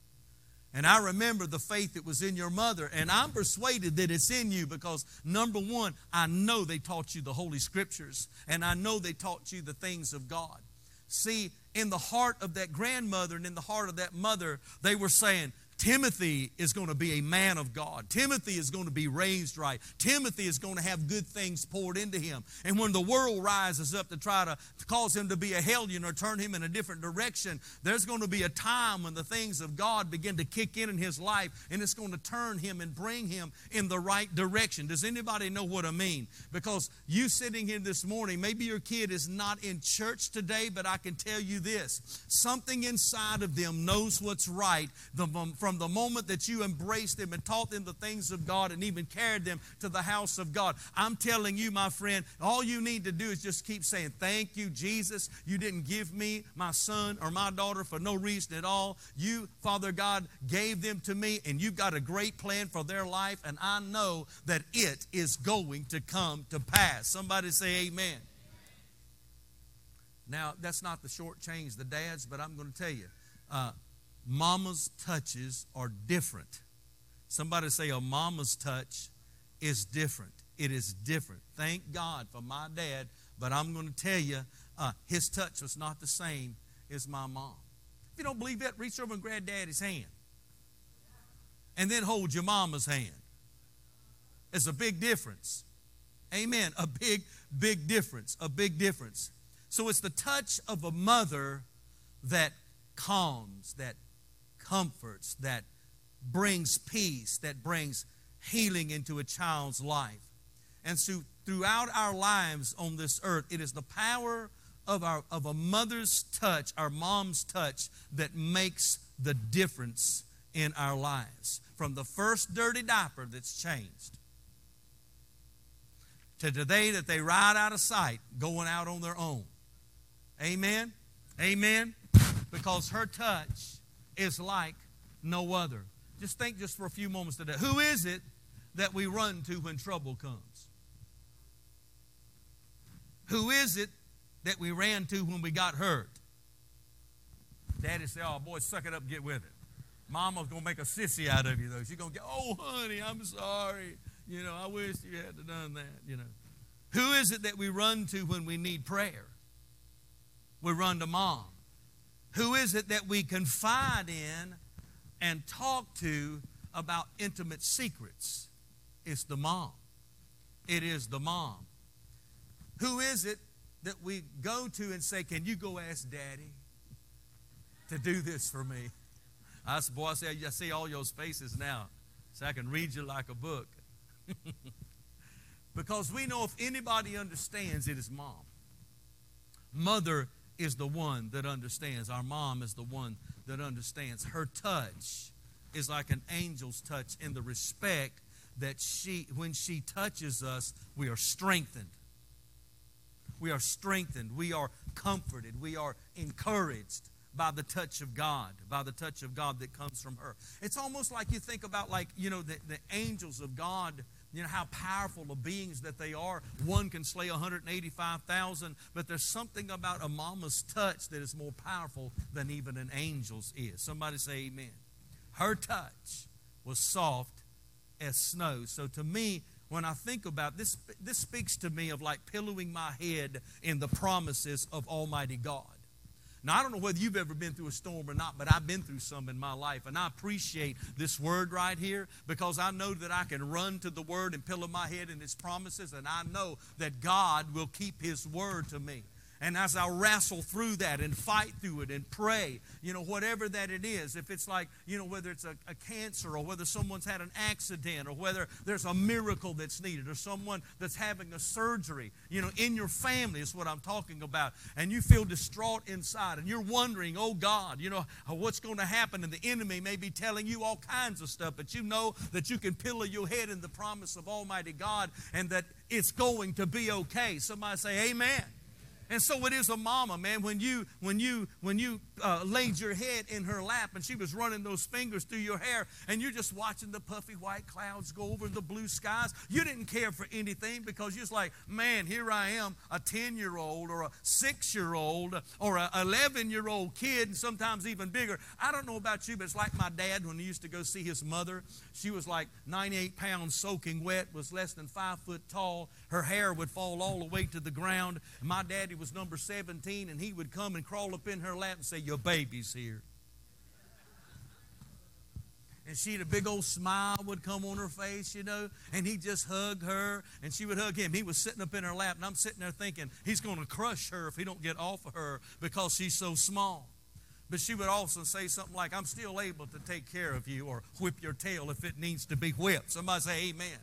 Speaker 2: And I remember the faith that was in your mother. And I'm persuaded that it's in you because, number one, I know they taught you the Holy Scriptures. And I know they taught you the things of God. See, in the heart of that grandmother and in the heart of that mother, they were saying, Timothy is going to be a man of God. Timothy is going to be raised right. Timothy is going to have good things poured into him. And when the world rises up to try to cause him to be a hellion or turn him in a different direction, there's going to be a time when the things of God begin to kick in his life, and it's going to turn him and bring him in the right direction. Does anybody know what I mean? Because you sitting here this morning, maybe your kid is not in church today, but I can tell you this. Something inside of them knows what's right from the moment that you embraced them and taught them the things of God and even carried them to the house of God. I'm telling you, my friend, all you need to do is just keep saying, thank you, Jesus. You didn't give me my son or my daughter for no reason at all. You, Father God, gave them to me, and you've got a great plan for their life, and I know that it is going to come to pass. Somebody say amen. Now, that's not to shortchange the dads, but I'm going to tell you, mama's touches are different. Somebody say a mama's touch is different. It is different. Thank God for my dad, but I'm going to tell you, his touch was not the same as my mom. If you don't believe that, reach over and grab daddy's hand. And then hold your mama's hand. It's a big difference. Amen. A big difference. A big difference. So it's the touch of a mother that calms, that comforts, that brings peace, that brings healing into a child's life. And so throughout our lives on this earth, it is the power of a mother's touch, our mom's touch, that makes the difference in our lives. From the first dirty diaper that's changed to today that they ride out of sight, going out on their own. Amen? Amen? Because her touch is like no other. Just think just for a few moments today. Who is it that we run to when trouble comes? Who is it that we ran to when we got hurt? Daddy said, oh, boy, suck it up and get with it. Mama's going to make a sissy out of you, though. She's going to go, oh, honey, I'm sorry. You know, I wish you had done that, you know. Who is it that we run to when we need prayer? We run to Mom. Who is it that we confide in and talk to about intimate secrets? It's the mom. It is the mom. Who is it that we go to and say, can you go ask Daddy to do this for me? I see all your faces now, so I can read you like a book. Because we know if anybody understands, it is Mom. Mother is the one that understands. Our mom is the one that understands. Her touch is like an angel's touch in the respect that when she touches us, we are strengthened. We are strengthened. We are comforted. We are encouraged by the touch of God, that comes from her. It's almost like you think about the angels of God, how powerful of beings that they are. One can slay 185,000, but there's something about a mama's touch that is more powerful than even an angel's is. Somebody say amen. Her touch was soft as snow. So to me, when I think about this speaks to me of like pillowing my head in the promises of Almighty God. Now, I don't know whether you've ever been through a storm or not, but I've been through some in my life. And I appreciate this word right here because I know that I can run to the word and pillow my head in His promises. And I know that God will keep His word to me. And as I wrestle through that and fight through it and pray, whatever that it is, if it's like, whether it's a cancer or whether someone's had an accident or whether there's a miracle that's needed or someone that's having a surgery, in your family is what I'm talking about. And you feel distraught inside and you're wondering, oh God, what's going to happen? And the enemy may be telling you all kinds of stuff, but you know that you can pillow your head in the promise of Almighty God and that it's going to be okay. Somebody say amen. And so it is a mama, man. When you laid your head in her lap and she was running those fingers through your hair and you're just watching the puffy white clouds go over the blue skies, you didn't care for anything because you're just like, man, here I am, a 10-year-old or a 6-year-old or an 11-year-old kid, and sometimes even bigger. I don't know about you, but it's like my dad when he used to go see his mother. She was like 98 pounds soaking wet, was less than 5 foot tall. her hair would fall all the way to the ground. And my daddy was number 17, and he would come and crawl up in her lap and say, "Your baby's here." And she had a big old smile would come on her face, and he'd just hug her, and she would hug him. He was sitting up in her lap, and I'm sitting there thinking, he's going to crush her if he don't get off of her because she's so small. But she would also say something like, "I'm still able to take care of you," or "whip your tail if it needs to be whipped." Somebody say amen.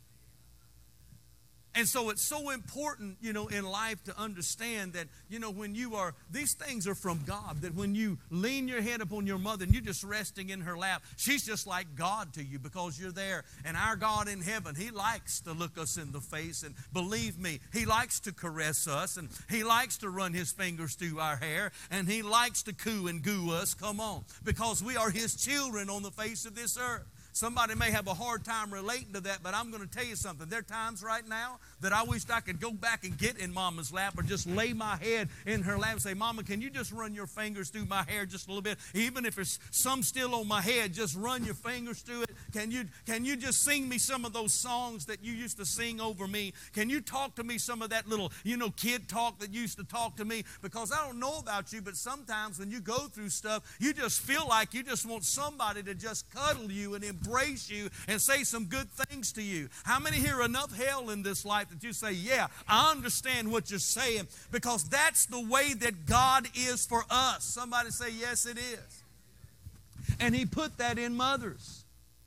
Speaker 2: And so it's so important, in life to understand that, when these things are from God, that when you lean your head upon your mother and you're just resting in her lap, she's just like God to you because you're there. And our God in heaven, He likes to look us in the face. And believe me, He likes to caress us, and He likes to run His fingers through our hair, and He likes to coo and goo us. Come on, because we are His children on the face of this earth. Somebody may have a hard time relating to that, but I'm going to tell you something. There are times right now that I wish I could go back and get in Mama's lap or just lay my head in her lap and say, "Mama, can you just run your fingers through my hair just a little bit? Even if there's some still on my head, just run your fingers through it. Can you just sing me some of those songs that you used to sing over me? Can you talk to me some of that little, kid talk that you used to talk to me?" Because I don't know about you, but sometimes when you go through stuff, you just feel like you just want somebody to just cuddle you and embrace you and say some good things to you. How many hear enough hell in this life that you say, "Yeah, I understand what you're saying," because that's the way that God is for us. Somebody say, "Yes, it is." And He put that in mothers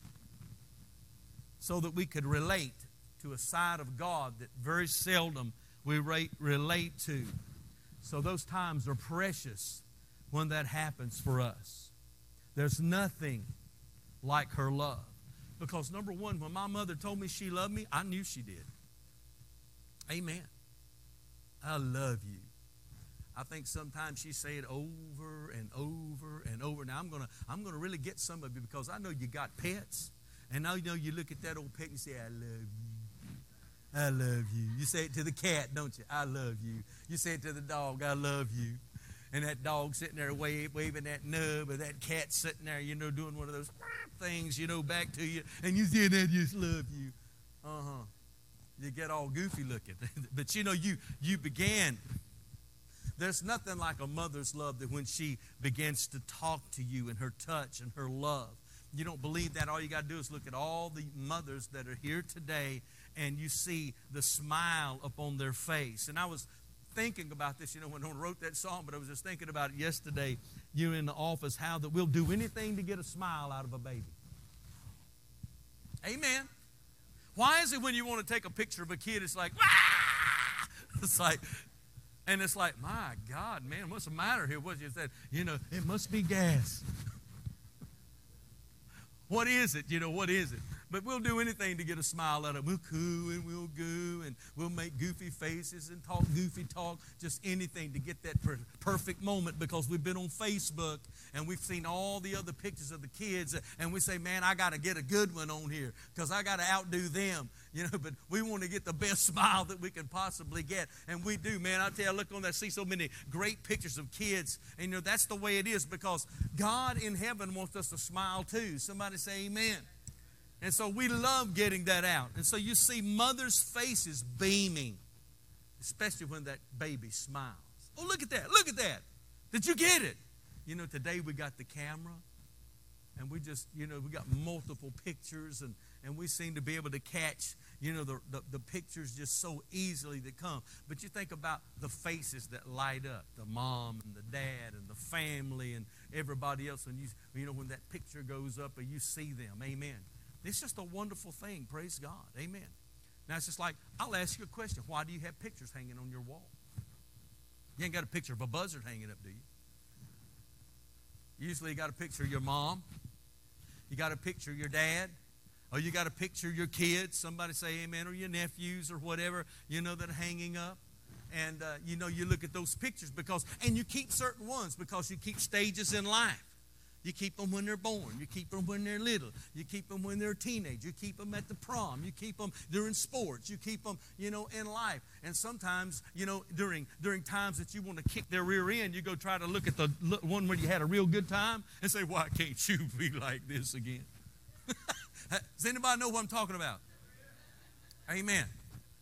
Speaker 2: so that we could relate to a side of God that very seldom we relate to. So those times are precious when that happens for us. There's nothing like her love. Because number one, when my mother told me she loved me, I knew she did. Amen. I love you. I think sometimes she say it over and over and over. Now I'm gonna really get some of you because I know you got pets, and I know you look at that old pet and you say, "I love you. I love you." You say it to the cat, don't you? "I love you." You say it to the dog, "I love you." And that dog sitting there waving that nub, or that cat sitting there, doing one of those things, back to you. And you say, "I just love you." You get all goofy looking. But you began. There's nothing like a mother's love that when she begins to talk to you and her touch and her love. You don't believe that? All you got to do is look at all the mothers that are here today, and you see the smile upon their face. And I was thinking about this, when I wrote that song, but I was just thinking about it yesterday, in the office, how that we'll do anything to get a smile out of a baby. Amen. Why is it when you want to take a picture of a kid, it's like, "Wah!" It's like, my God, man, what's the matter here? What you said, it must be gas. What is it? What is it? But we'll do anything to get a smile out of it. We'll coo and we'll goo and we'll make goofy faces and talk goofy talk. Just anything to get that perfect moment, because we've been on Facebook and we've seen all the other pictures of the kids, and we say, "Man, I got to get a good one on here because I got to outdo them." But we want to get the best smile that we can possibly get. And we do, man. I tell you, I look on there, see so many great pictures of kids. And that's the way it is, because God in heaven wants us to smile too. Somebody say amen. And so we love getting that out. And so you see mothers' faces beaming, especially when that baby smiles. Oh, look at that. Look at that. Did you get it? Today we got the camera, and we just, we got multiple pictures, and we seem to be able to catch, the pictures just so easily that come. But you think about the faces that light up, the mom and the dad and the family and everybody else. When when that picture goes up and you see them, amen. It's just a wonderful thing. Praise God. Amen. Now, it's just like, I'll ask you a question. Why do you have pictures hanging on your wall? You ain't got a picture of a buzzard hanging up, do you? Usually you got a picture of your mom. You got a picture of your dad. Or you got a picture of your kids. Somebody say amen. Or your nephews or whatever, that are hanging up. And, you look at those pictures and you keep certain ones because you keep stages in life. You keep them when they're born. You keep them when they're little. You keep them when they're a teenager. You keep them at the prom. You keep them during sports. You keep them, in life. And sometimes, during times that you want to kick their rear end, you go try to look at the one where you had a real good time and say, "Why can't you be like this again?" Does anybody know what I'm talking about? Amen.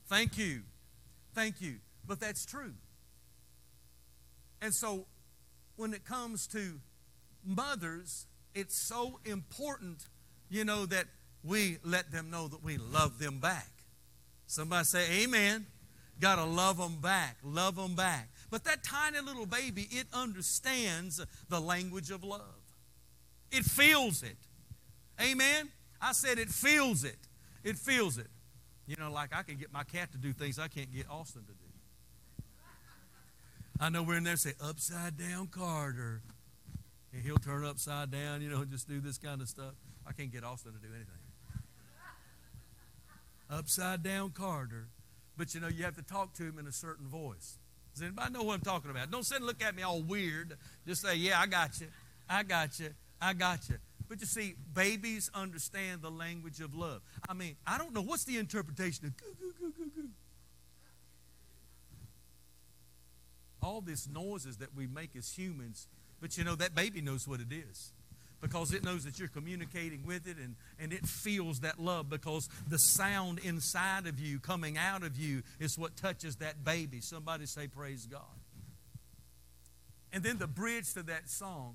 Speaker 2: Thank you. Thank you. But that's true. And so when it comes to mothers, it's so important, that we let them know that we love them back. Somebody say amen. Got to love them back. Love them back. But that tiny little baby, it understands the language of love. It feels it. Amen? I said it feels it. It feels it. Like I can get my cat to do things I can't get Austin to do. I know we're in there and say, upside down Carter. And he'll turn upside down, just do this kind of stuff. I can't get Austin to do anything. Upside down Carter. But you have to talk to him in a certain voice. Does anybody know what I'm talking about? Don't sit and look at me all weird. Just say, yeah, I got you. I got you. I got you. But you see, babies understand the language of love. I mean, I don't know. What's the interpretation of goo, goo, goo, goo, goo? All these noises that we make as humans, but that baby knows what it is. Because it knows that you're communicating with it, and it feels that love, because the sound inside of you, coming out of you, is what touches that baby. Somebody say, praise God. And then the bridge to that song,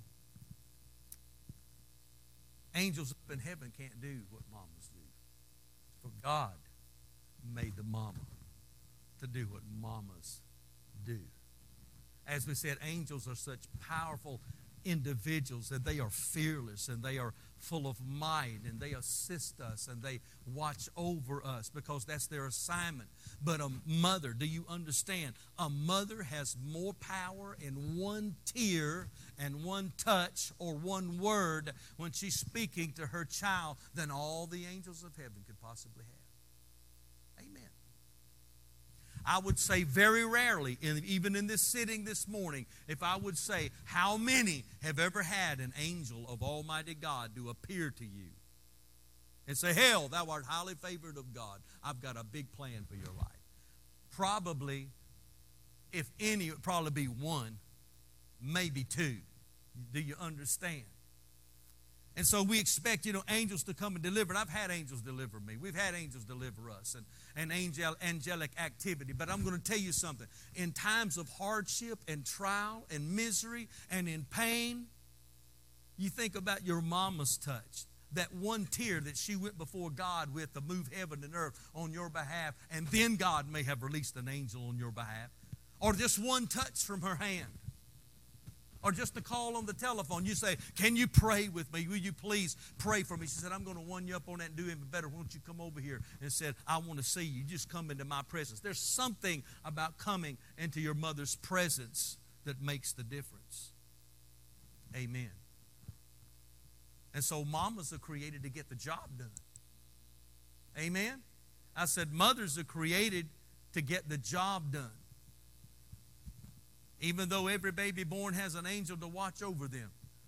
Speaker 2: angels up in heaven can't do what mamas do. For God made the mama to do what mamas do. As we said, angels are such powerful individuals, that they are fearless and they are full of might, and they assist us and they watch over us because that's their assignment. But a mother, do you understand? A mother has more power in one tear and one touch or one word when she's speaking to her child than all the angels of heaven could possibly have. Amen. I would say very rarely, even in this sitting this morning, if I would say, how many have ever had an angel of Almighty God to appear to you and say, hail, thou art highly favored of God. I've got a big plan for your life. Probably, if any, it would probably be one, maybe two. Do you understand? And so we expect, angels to come and deliver. And I've had angels deliver me. We've had angels deliver us and angelic activity. But I'm going to tell you something. In times of hardship and trial and misery and in pain, you think about your mama's touch. That one tear that she went before God with to move heaven and earth on your behalf. And then God may have released an angel on your behalf. Or just one touch from her hand. Or just a call on the telephone. You say, can you pray with me? Will you please pray for me? She said, I'm going to one you up on that and do even better. Why don't you come over here? And said, I want to see you. Just come into my presence. There's something about coming into your mother's presence that makes the difference. Amen. And so mamas are created to get the job done. Amen. I said mothers are created to get the job done. Even though every baby born has an angel to watch over them.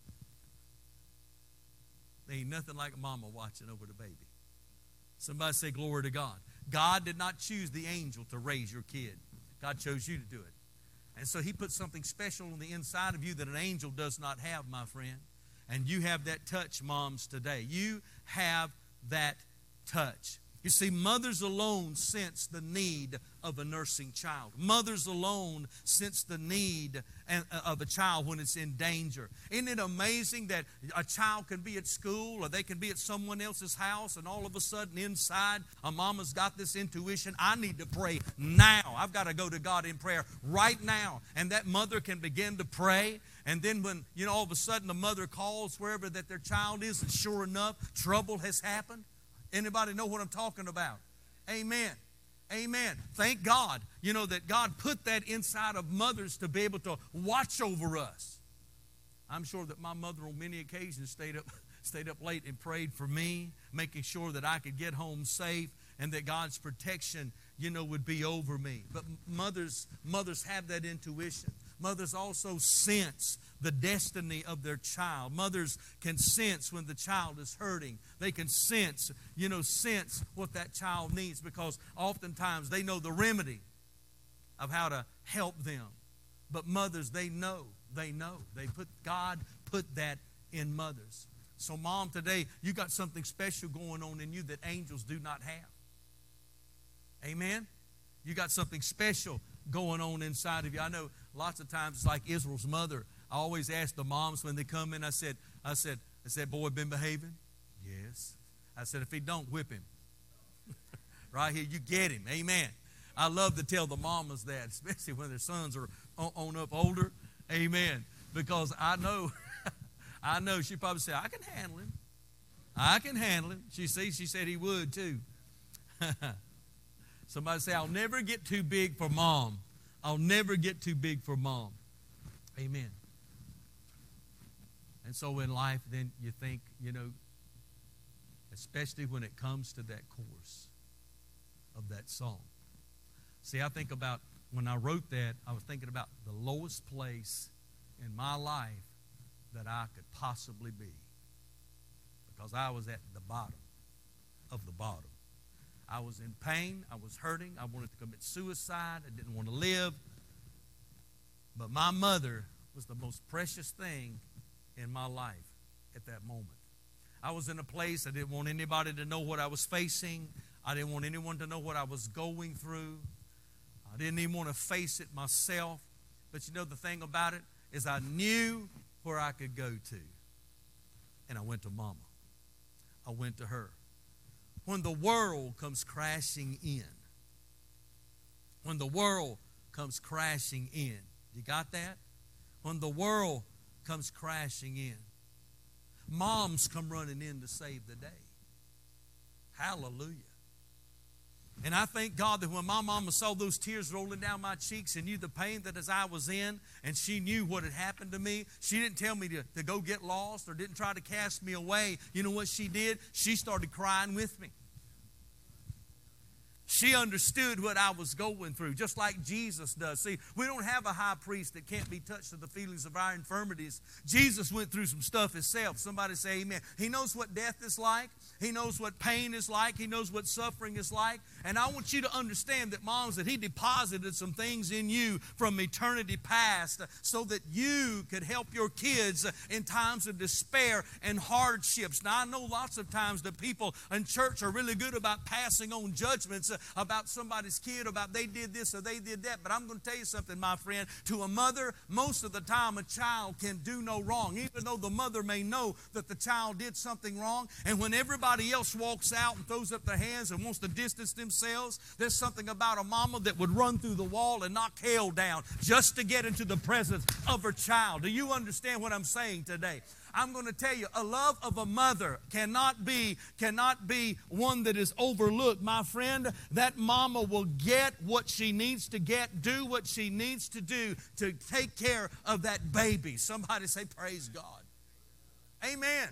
Speaker 2: There ain't nothing like a mama watching over the baby. Somebody say glory to God. God did not choose the angel to raise your kid. God chose you to do it. And so he put something special on the inside of you that an angel does not have, my friend. And you have that touch, moms, today. You have that touch. You see, mothers alone sense the need of a nursing child. Mothers alone sense the need of a child when it's in danger. Isn't it amazing that a child can be at school or they can be at someone else's house and all of a sudden inside a mama's got this intuition, I need to pray now. I've got to go to God in prayer right now. And that mother can begin to pray. And then when, all of a sudden the mother calls wherever that their child is, and sure enough, trouble has happened. Anybody know what I'm talking about? Amen. Amen. Thank God, that God put that inside of mothers to be able to watch over us. I'm sure that my mother on many occasions stayed up late and prayed for me, making sure that I could get home safe and that God's protection, would be over me. But mothers have that intuition. Mothers also sense the destiny of their child. Mothers can sense when the child is hurting. They can sense what that child needs because oftentimes they know the remedy of how to help them. But mothers, they know. God put that in mothers. So mom, today, you got something special going on in you that angels do not have. Amen? You got something special going on inside of you. I know lots of times it's like Israel's mother. I always ask the moms when they come in, I said, boy, been behaving? Yes. I said, if he don't, whip him. Right here, you get him. Amen. I love to tell the mamas that, especially when their sons are on up older. Amen. Because I know, I know she probably said, I can handle him. I can handle him. She said he would too. Somebody say, I'll never get too big for mom. I'll never get too big for mom. Amen. And so in life, then you think, especially when it comes to that chorus of that song. See, I think about when I wrote that, I was thinking about the lowest place in my life that I could possibly be. Because I was at the bottom of the bottom. I was in pain. I was hurting. I wanted to commit suicide. I didn't want to live. But my mother was the most precious thing in my life at that moment. I was in a place I didn't want anybody to know what I was facing. I didn't want anyone to know what I was going through. I didn't even want to face it myself. But the thing about it is I knew where I could go to. And I went to Mama. I went to her. When the world comes crashing in. When the world comes crashing in. You got that? When the world comes crashing in. Moms come running in to save the day. Hallelujah. And I thank God that when my mama saw those tears rolling down my cheeks and knew the pain that as I was in, and she knew what had happened to me, she didn't tell me to go get lost or didn't try to cast me away. You know what she did? She started crying with me. She understood what I was going through, just like Jesus does. See, we don't have a high priest that can't be touched with the feelings of our infirmities. Jesus went through some stuff himself. Somebody say amen. He knows what death is like. He knows what pain is like. He knows what suffering is like. And I want you to understand that, moms, that he deposited some things in you from eternity past so that you could help your kids in times of despair and hardships. Now, I know lots of times that people in church are really good about passing on judgments about somebody's kid, about they did this or they did that. But I'm going to tell you something, my friend. To a mother, most of the time a child can do no wrong, even though the mother may know that the child did something wrong. And when everybody else walks out and throws up their hands and wants to distance themselves, there's something about a mama that would run through the wall and knock hell down just to get into the presence of her child. Do you understand what I'm saying today? I'm going to tell you, a love of a mother cannot be one that is overlooked. My friend, that mama will get what she needs to get, do what she needs to do to take care of that baby. Somebody say, praise God. Amen.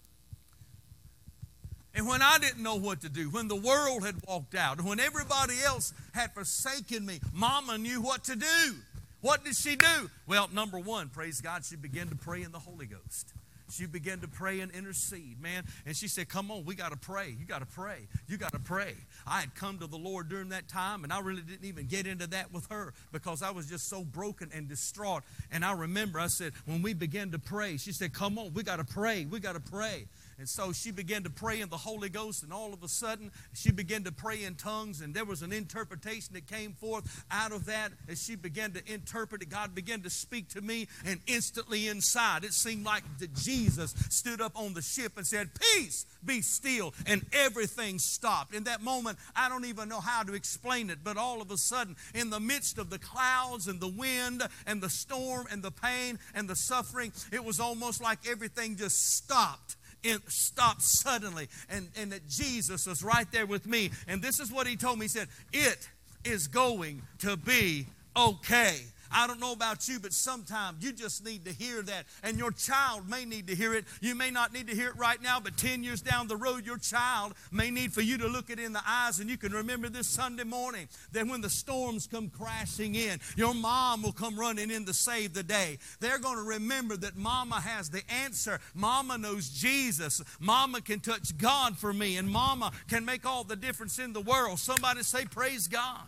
Speaker 2: And when I didn't know what to do, when the world had walked out, when everybody else had forsaken me, Mama knew what to do. What did she do? Well, number one, praise God, she began to pray in the Holy Ghost. She began to pray and intercede, man. And she said, come on, we got to pray. You got to pray. You got to pray. I had come to the Lord during that time, and I really didn't even get into that with her because I was just so broken and distraught. And I remember I said, when we began to pray, she said, come on, we got to pray. We got to pray. And so she began to pray in the Holy Ghost, and all of a sudden, she began to pray in tongues, and there was an interpretation that came forth out of that. As she began to interpret it, God began to speak to me, and instantly inside, it seemed like that Jesus stood up on the ship and said, peace, be still, and everything stopped. In that moment, I don't even know how to explain it, but all of a sudden, in the midst of the clouds and the wind and the storm and the pain and the suffering, it was almost like everything just stopped. It stopped suddenly, and that Jesus was right there with me. And this is what he told me. He said, it is going to be okay. I don't know about you, but sometimes you just need to hear that. And your child may need to hear it. You may not need to hear it right now, but 10 years down the road, your child may need for you to look it in the eyes. And you can remember this Sunday morning that when the storms come crashing in, your mom will come running in to save the day. They're going to remember that Mama has the answer. Mama knows Jesus. Mama can touch God for me. And Mama can make all the difference in the world. Somebody say, praise God.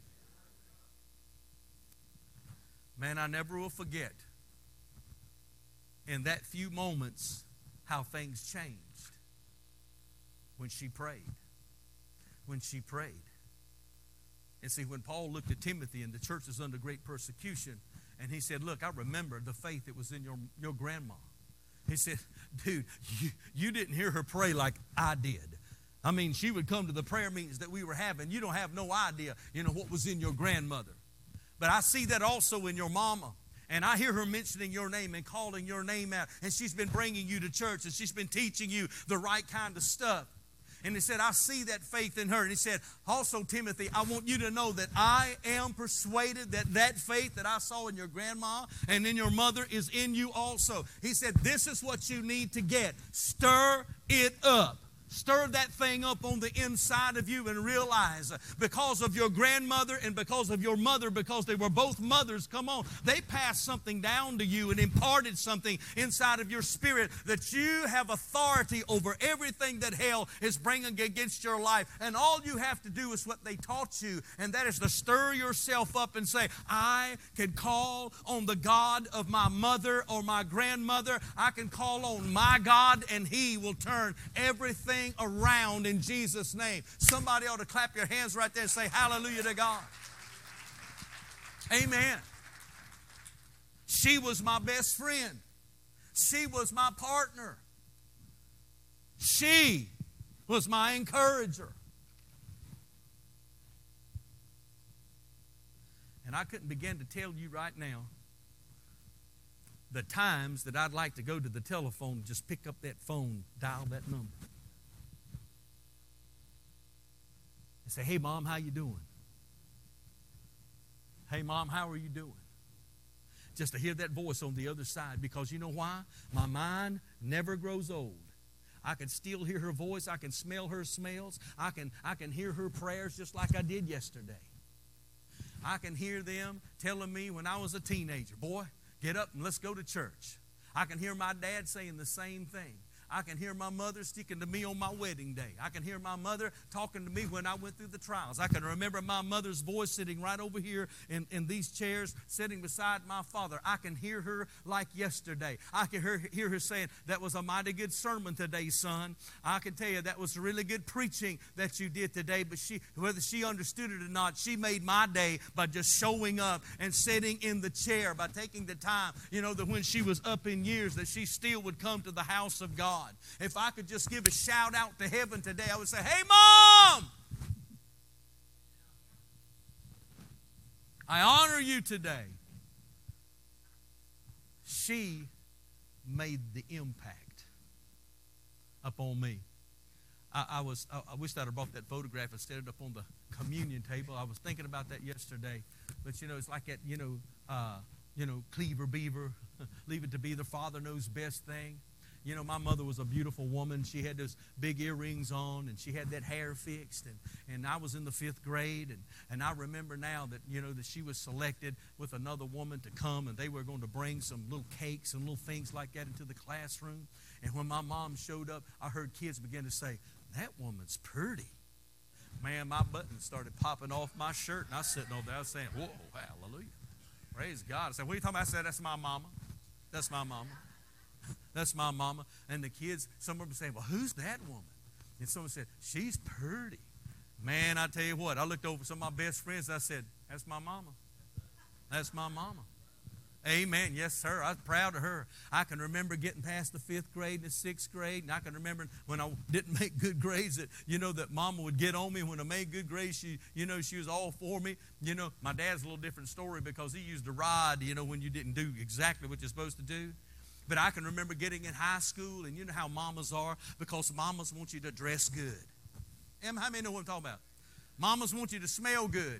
Speaker 2: Man, I never will forget in that few moments how things changed when she prayed. When she prayed. And see, when Paul looked at Timothy and the church was under great persecution, and he said, look, I remember the faith that was in your grandma. He said, dude, you didn't hear her pray like I did. I mean, she would come to the prayer meetings that we were having. You don't have no idea, what was in your grandmother. But I see that also in your mama. And I hear her mentioning your name and calling your name out. And she's been bringing you to church, and she's been teaching you the right kind of stuff. And he said, I see that faith in her. And he said, also, Timothy, I want you to know that I am persuaded that that faith that I saw in your grandma and in your mother is in you also. He said, this is what you need to get. Stir it up. Stir that thing up on the inside of you and realize because of your grandmother and because of your mother, because they were both mothers, come on, they passed something down to you and imparted something inside of your spirit that you have authority over everything that hell is bringing against your life. And all you have to do is what they taught you, and that is to stir yourself up and say, I can call on the God of my mother or my grandmother. I can call on my God, and He will turn everything around in Jesus' name. Somebody ought to clap your hands right there and say hallelujah to God. Amen. She was my best friend. She was my partner. She was my encourager. And I couldn't begin to tell you right now the times that I'd like to go to the telephone, just pick up that phone, dial that number. And say, hey, Mom, how you doing? Hey, Mom, how are you doing? Just to hear that voice on the other side, because you know why? My mind never grows old. I can still hear her voice. I can smell her smells. I can hear her prayers just like I did yesterday. I can hear them telling me when I was a teenager, boy, get up and let's go to church. I can hear my dad saying the same thing. I can hear my mother speaking to me on my wedding day. I can hear my mother talking to me when I went through the trials. I can remember my mother's voice sitting right over here in these chairs, sitting beside my father. I can hear her like yesterday. I can hear her saying, that was a mighty good sermon today, son. I can tell you that was really good preaching that you did today, but whether she understood it or not, she made my day by just showing up and sitting in the chair, by taking the time, that when she was up in years, that she still would come to the house of God. If I could just give a shout out to heaven today, I would say, hey, Mom! I honor you today. She made the impact upon me. I wish I'd have brought that photograph and set it up on the communion table. I was thinking about that yesterday. But, it's like that, Cleaver Beaver, leave it to be the Father knows best thing. My mother was a beautiful woman. She had those big earrings on, and she had that hair fixed. And I was in the 5th grade, and I remember now that, that she was selected with another woman to come, and they were going to bring some little cakes and little things like that into the classroom. And when my mom showed up, I heard kids begin to say, that woman's pretty. Man, my buttons started popping off my shirt, and I was sitting over there, I was saying, whoa, hallelujah. Praise God. I said, what are you talking about? I said, that's my mama. That's my mama. That's my mama. And the kids, some of them saying, well, who's that woman? And someone said, she's pretty. Man, I tell you what, I looked over some of my best friends, and I said, that's my mama. That's my mama. Amen. Yes, sir. I was proud of her. I can remember getting past the 5th grade and the 6th grade, and I can remember when I didn't make good grades that, that mama would get on me. When I made good grades, she was all for me. My dad's a little different story because he used a rod, when you didn't do exactly what you're supposed to do. But I can remember getting in high school, and you know how mamas are, because mamas want you to dress good. How many know what I'm talking about? Mamas want you to smell good.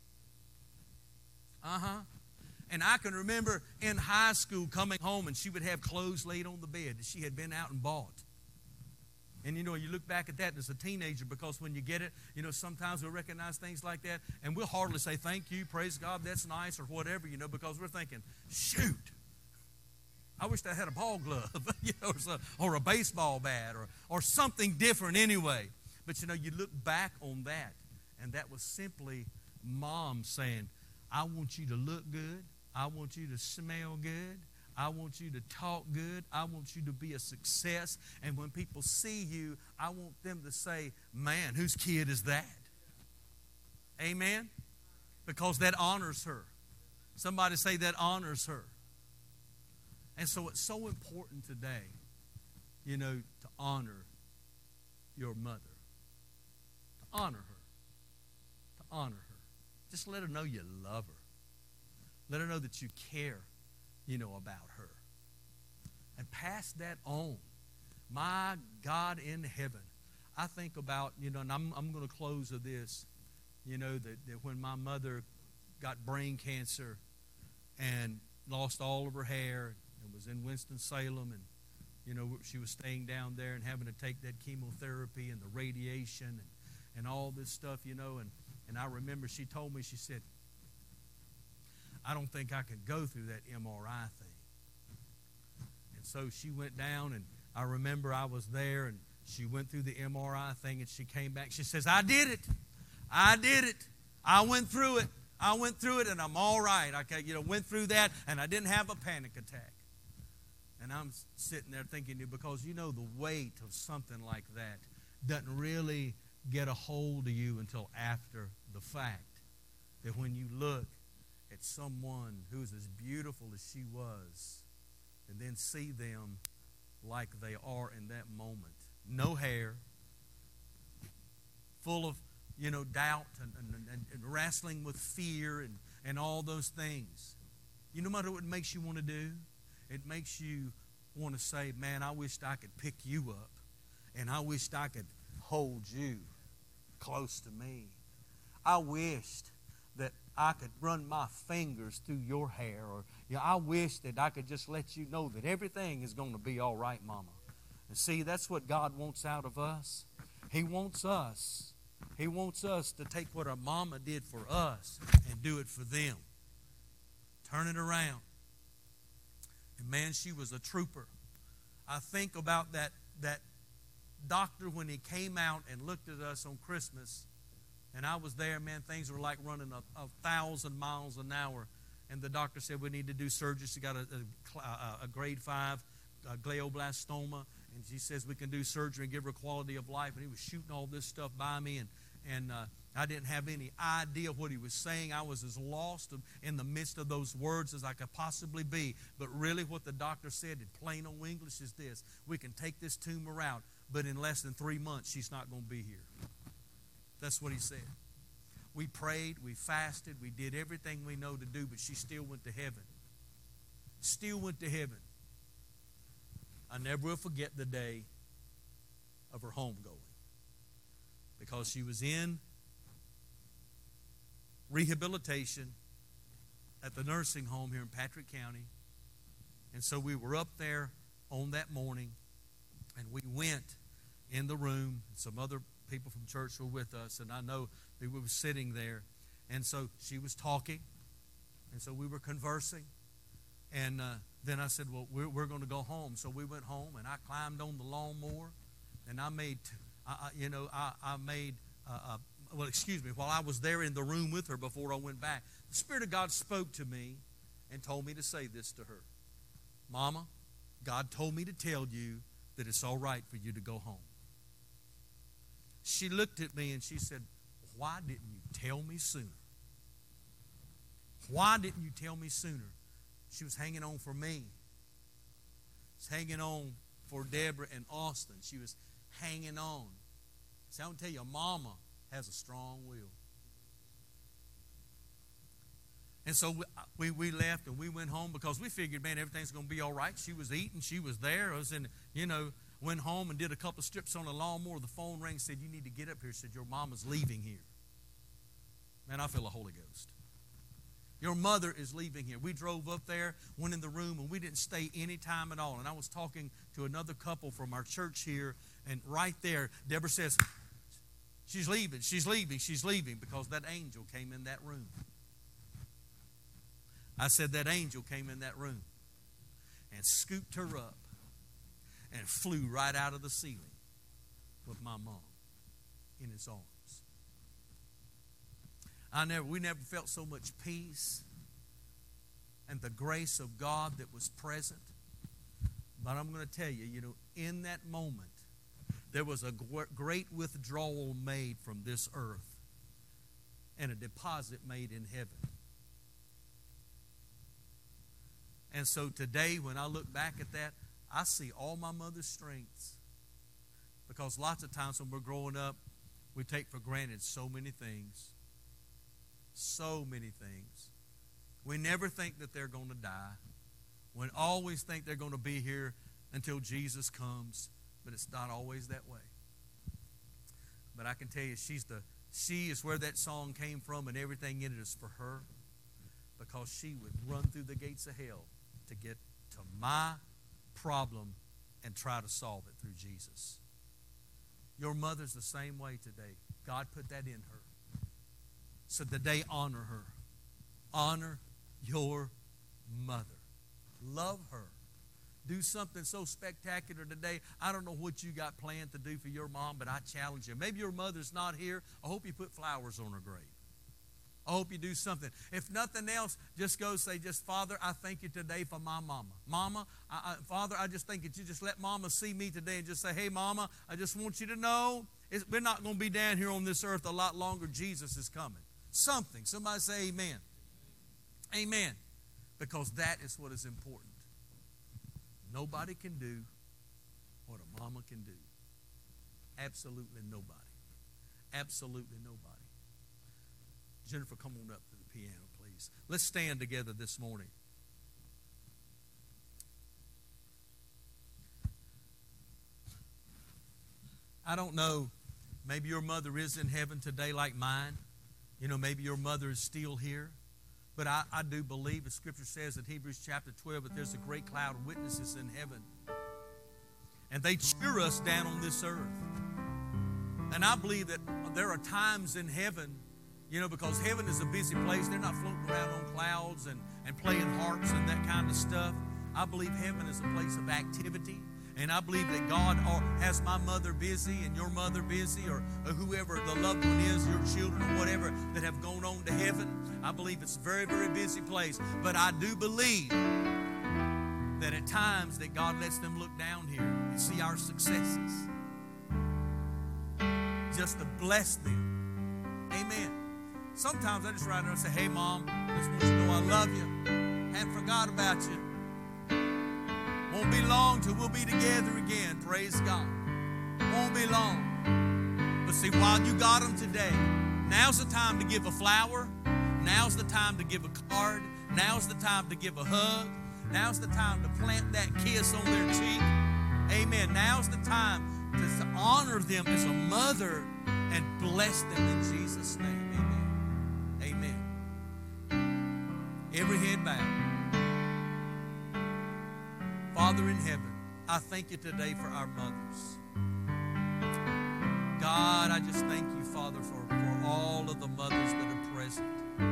Speaker 2: And I can remember in high school coming home, and she would have clothes laid on the bed that she had been out and bought. And, you look back at that as a teenager, because when you get it, sometimes we'll recognize things like that, and we'll hardly say, thank you, praise God, that's nice, or whatever, because we're thinking, shoot. I wish I had a ball glove, or a baseball bat, or something different anyway. But, you look back on that, and that was simply Mom saying, I want you to look good. I want you to smell good. I want you to talk good. I want you to be a success. And when people see you, I want them to say, man, whose kid is that? Amen? because that honors her. Somebody say that honors her. And so it's so important today, to honor your mother. To honor her. To honor her. Just let her know you love her. Let her know that you care, about her. And pass that on. My God in heaven. I think about, and I'm going to close with this, that when my mother got brain cancer and lost all of her hair and was in Winston-Salem, and she was staying down there and having to take that chemotherapy and the radiation and all this stuff, and I remember she told me, she said, I don't think I could go through that MRI thing. And so she went down, and I remember I was there, and she went through the MRI thing, and she came back. She says, I did it. I did it. I went through it. I went through it, and I'm all right. I went through that, and I didn't have a panic attack. And I'm sitting there thinking, because the weight of something like that doesn't really get a hold of you until after the fact. That when you look at someone who's as beautiful as she was, and then see them like they are in that moment. No hair, full of, doubt and wrestling with fear and all those things. You know what it makes you want to do? It makes you want to say, man, I wished I could pick you up, and I wished I could hold you close to me. I wished that I could run my fingers through your hair, or I wish that I could just let you know that everything is going to be all right, Mama. And see, that's what God wants out of us. He wants us to take what our mama did for us and do it for them. Turn it around. And man, she was a trooper. I think about that doctor when he came out and looked at us on Christmas. And I was there, man, things were like running 1,000 miles an hour. And the doctor said, we need to do surgery. She got a grade 5 glioblastoma. And she says we can do surgery and give her quality of life. And he was shooting all this stuff by me. And I didn't have any idea what he was saying. I was as lost in the midst of those words as I could possibly be. But really what the doctor said in plain old English is this. We can take this tumor out, but in less than 3 months, she's not going to be here. That's what he said. We prayed, we fasted, we did everything we know to do, but she still went to heaven. Still went to heaven. I never will forget the day of her homegoing, because she was in rehabilitation at the nursing home here in Patrick County. And so we were up there on that morning, and we went in the room. Some other people from church were with us, and I know that we were sitting there. And so she was talking, and so we were conversing. And then I said, well, we're going to go home. So we went home, and I climbed on the lawnmower, and I made, while I was there in the room with her before I went back, the Spirit of God spoke to me and told me to say this to her. Mama, God told me to tell you that it's all right for you to go home. She looked at me and she said, why didn't you tell me sooner? Why didn't you tell me sooner? She was hanging on for me. She was hanging on for Deborah and Austin. She was hanging on. See, I'm going to tell you, Mama has a strong will. And so we left and we went home because we figured, man, everything's going to be all right. She was eating. She was there. I was in, went home and did a couple of strips on the lawnmower. The phone rang, said, you need to get up here. Said, your mama's leaving here. Man, I feel the Holy Ghost. Your mother is leaving here. We drove up there, went in the room, and we didn't stay any time at all. And I was talking to another couple from our church here, and right there, Deborah says, she's leaving, she's leaving, she's leaving, because that angel came in that room. I said that angel came in that room and scooped her up and flew right out of the ceiling with my mom in his arms. We never felt so much peace and the grace of God that was present. But I'm going to tell you, in that moment, there was a great withdrawal made from this earth. and a deposit made in heaven. And so today, when I look back at that, I see all my mother's strengths. Because lots of times when we're growing up, we take for granted so many things. So many things. We never think that they're going to die. We always think they're going to be here until Jesus comes. But it's not always that way. But I can tell you, she is where that song came from, and everything in it is for her. Because she would run through the gates of hell to get to my problem and try to solve it through Jesus. Your mother's the same way today. God put that in her. So today, honor her. Honor your mother. Love her. Do something so spectacular today. I don't know what you got planned to do for your mom, but I challenge you. Maybe your mother's not here. I hope you put flowers on her grave. I hope you do something. If nothing else, just go say, Father, I thank you today for my mama. Mama, Father, I just think that you just let mama see me today and just say, hey, mama, I just want you to know we're not going to be down here on this earth a lot longer. Jesus is coming. Something. Somebody say amen. Amen. Because that is what is important. Nobody can do what a mama can do. Absolutely nobody. Absolutely nobody. Jennifer, come on up to the piano, please. Let's stand together this morning. I don't know, maybe your mother is in heaven today like mine. You know, maybe your mother is still here. But I do believe, as Scripture says in Hebrews chapter 12, that there's a great cloud of witnesses in heaven. And they cheer us down on this earth. And I believe that there are times in heaven, you know, because heaven is a busy place. They're not floating around on clouds and playing harps and that kind of stuff. I believe heaven is a place of activity. And I believe that God has my mother busy and your mother busy, or whoever the loved one is, your children or whatever, that have gone on to heaven. I believe it's a very, very busy place. But I do believe that at times that God lets them look down here and see our successes. Just to bless them. Amen. Sometimes I just ride there and say, hey, Mom, I just want you to know I love you. Haven't forgot about you. Won't be long till we'll be together again. Praise God. Won't be long. But see, while you got them today, now's the time to give a flower. Now's the time to give a card. Now's the time to give a hug. Now's the time to plant that kiss on their cheek. Amen. Now's the time to honor them as a mother and bless them in Jesus' name. Amen. Amen. Every head bowed. Father in heaven, I thank you today for our mothers. God, I just thank you, Father, for all of the mothers that are present.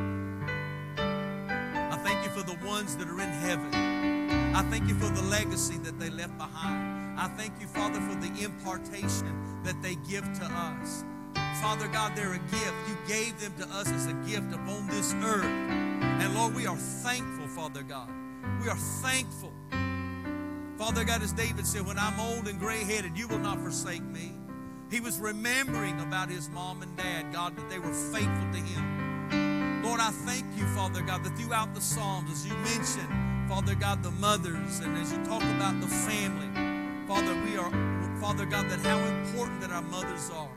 Speaker 2: I thank you for the ones that are in heaven. I thank you for the legacy that they left behind. I thank you, Father, for the impartation that they give to us. Father God, they're a gift. You gave them to us as a gift upon this earth. And Lord, we are thankful, Father God. We are thankful. Father God, as David said, when I'm old and gray-headed, you will not forsake me. He was remembering about his mom and dad, God, that they were faithful to him. Lord, I thank you, Father God, that throughout the Psalms, as you mentioned, Father God, the mothers, and as you talk about the family, Father God, that how important that our mothers are.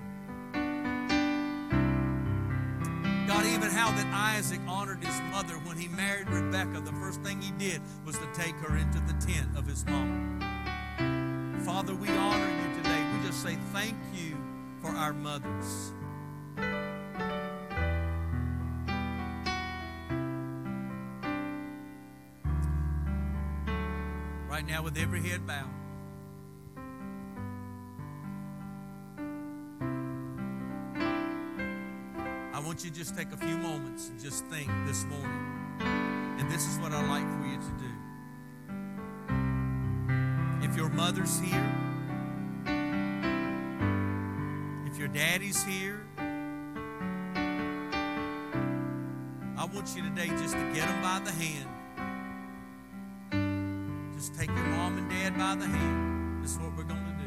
Speaker 2: God, even how that Isaac honored his mother when he married Rebekah, the first thing he did was to take her into the tent of his mama. Father, we honor you today. We just say thank you for our mothers. Right now, with every head bowed. I want you to just take a few moments and just think this morning. And this is what I'd like for you to do. If your mother's here, if your daddy's here, I want you today just to get them by the hand. Just take your mom and dad by the hand. This is what we're going to do.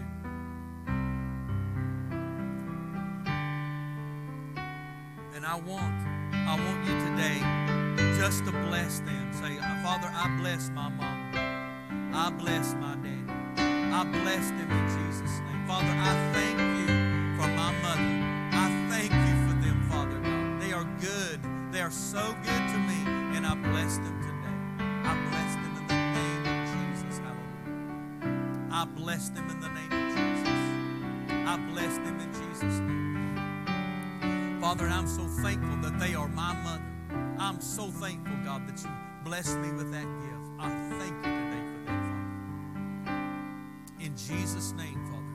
Speaker 2: And I want I want you today just to bless them. Say, Father, I bless my mom. I bless my daddy. I bless them in Jesus' name. Father, I thank you for my mother. I thank you for them, Father God. They are good. They are so good to me, and I bless them today. I bless them in the name of Jesus. Hallelujah. I bless them in the name of Jesus. I bless them in Jesus' name. Father, I'm so thankful that they are my mother. I'm so thankful, God, that you blessed me with that gift. I thank you today for that, Father. In Jesus' name, Father.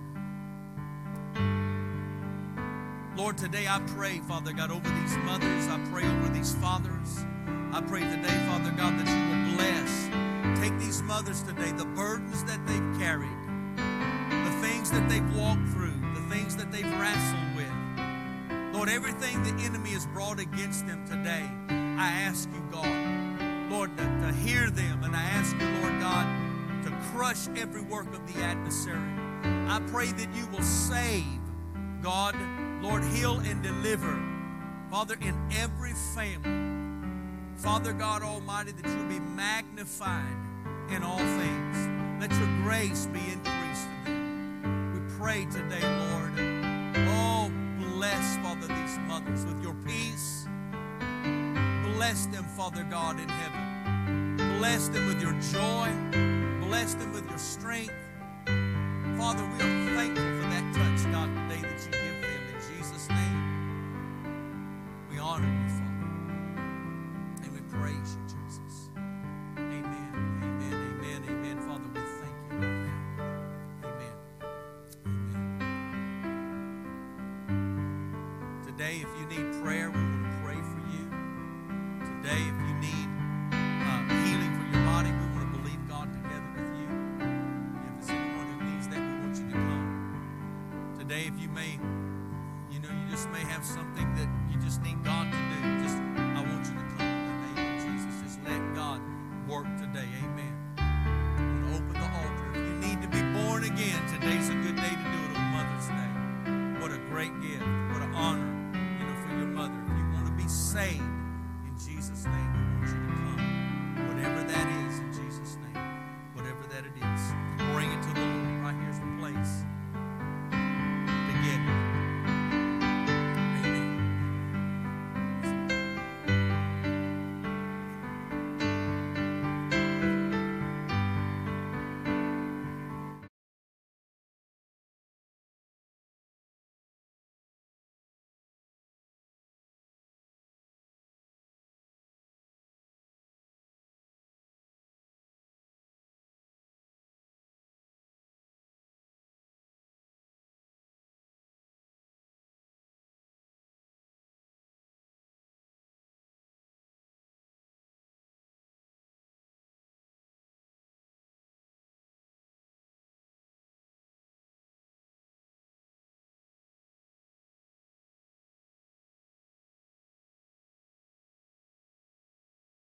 Speaker 2: Lord, today I pray, Father God, over these mothers. I pray over these fathers. I pray today, Father God, that you will bless. Take these mothers today, the burdens that they've carried, the things that they've walked through, the things that they've wrestled with. Lord, everything the enemy has brought against them today, I ask you, God, Lord, to hear them. And I ask you, Lord God, to crush every work of the adversary. I pray that you will save, God, Lord, heal and deliver, Father, in every family. Father God Almighty, that you'll be magnified in all things. Let your grace be increased to them. We pray today, Lord, oh, bless, Father, these mothers with your peace. Bless them, Father God, in heaven. Bless them with your joy. Bless them with your strength. Father, we are thankful for that touch, God, today that you give them. In Jesus' name, we honor you, Father. And we praise you, Jesus. Amen, amen, amen, amen. Father, we thank you right now. Amen, amen. Today, if you need prayer, we want to pray for you. Today, if you need healing for your body, we want to believe God together with you. If there's anyone who needs that, we want you to come. Today, if you may, you just may have something that you just need God to do. I want you to come in the name of Jesus. Just let God work today. Amen. I'm going to open the altar. If you need to be born again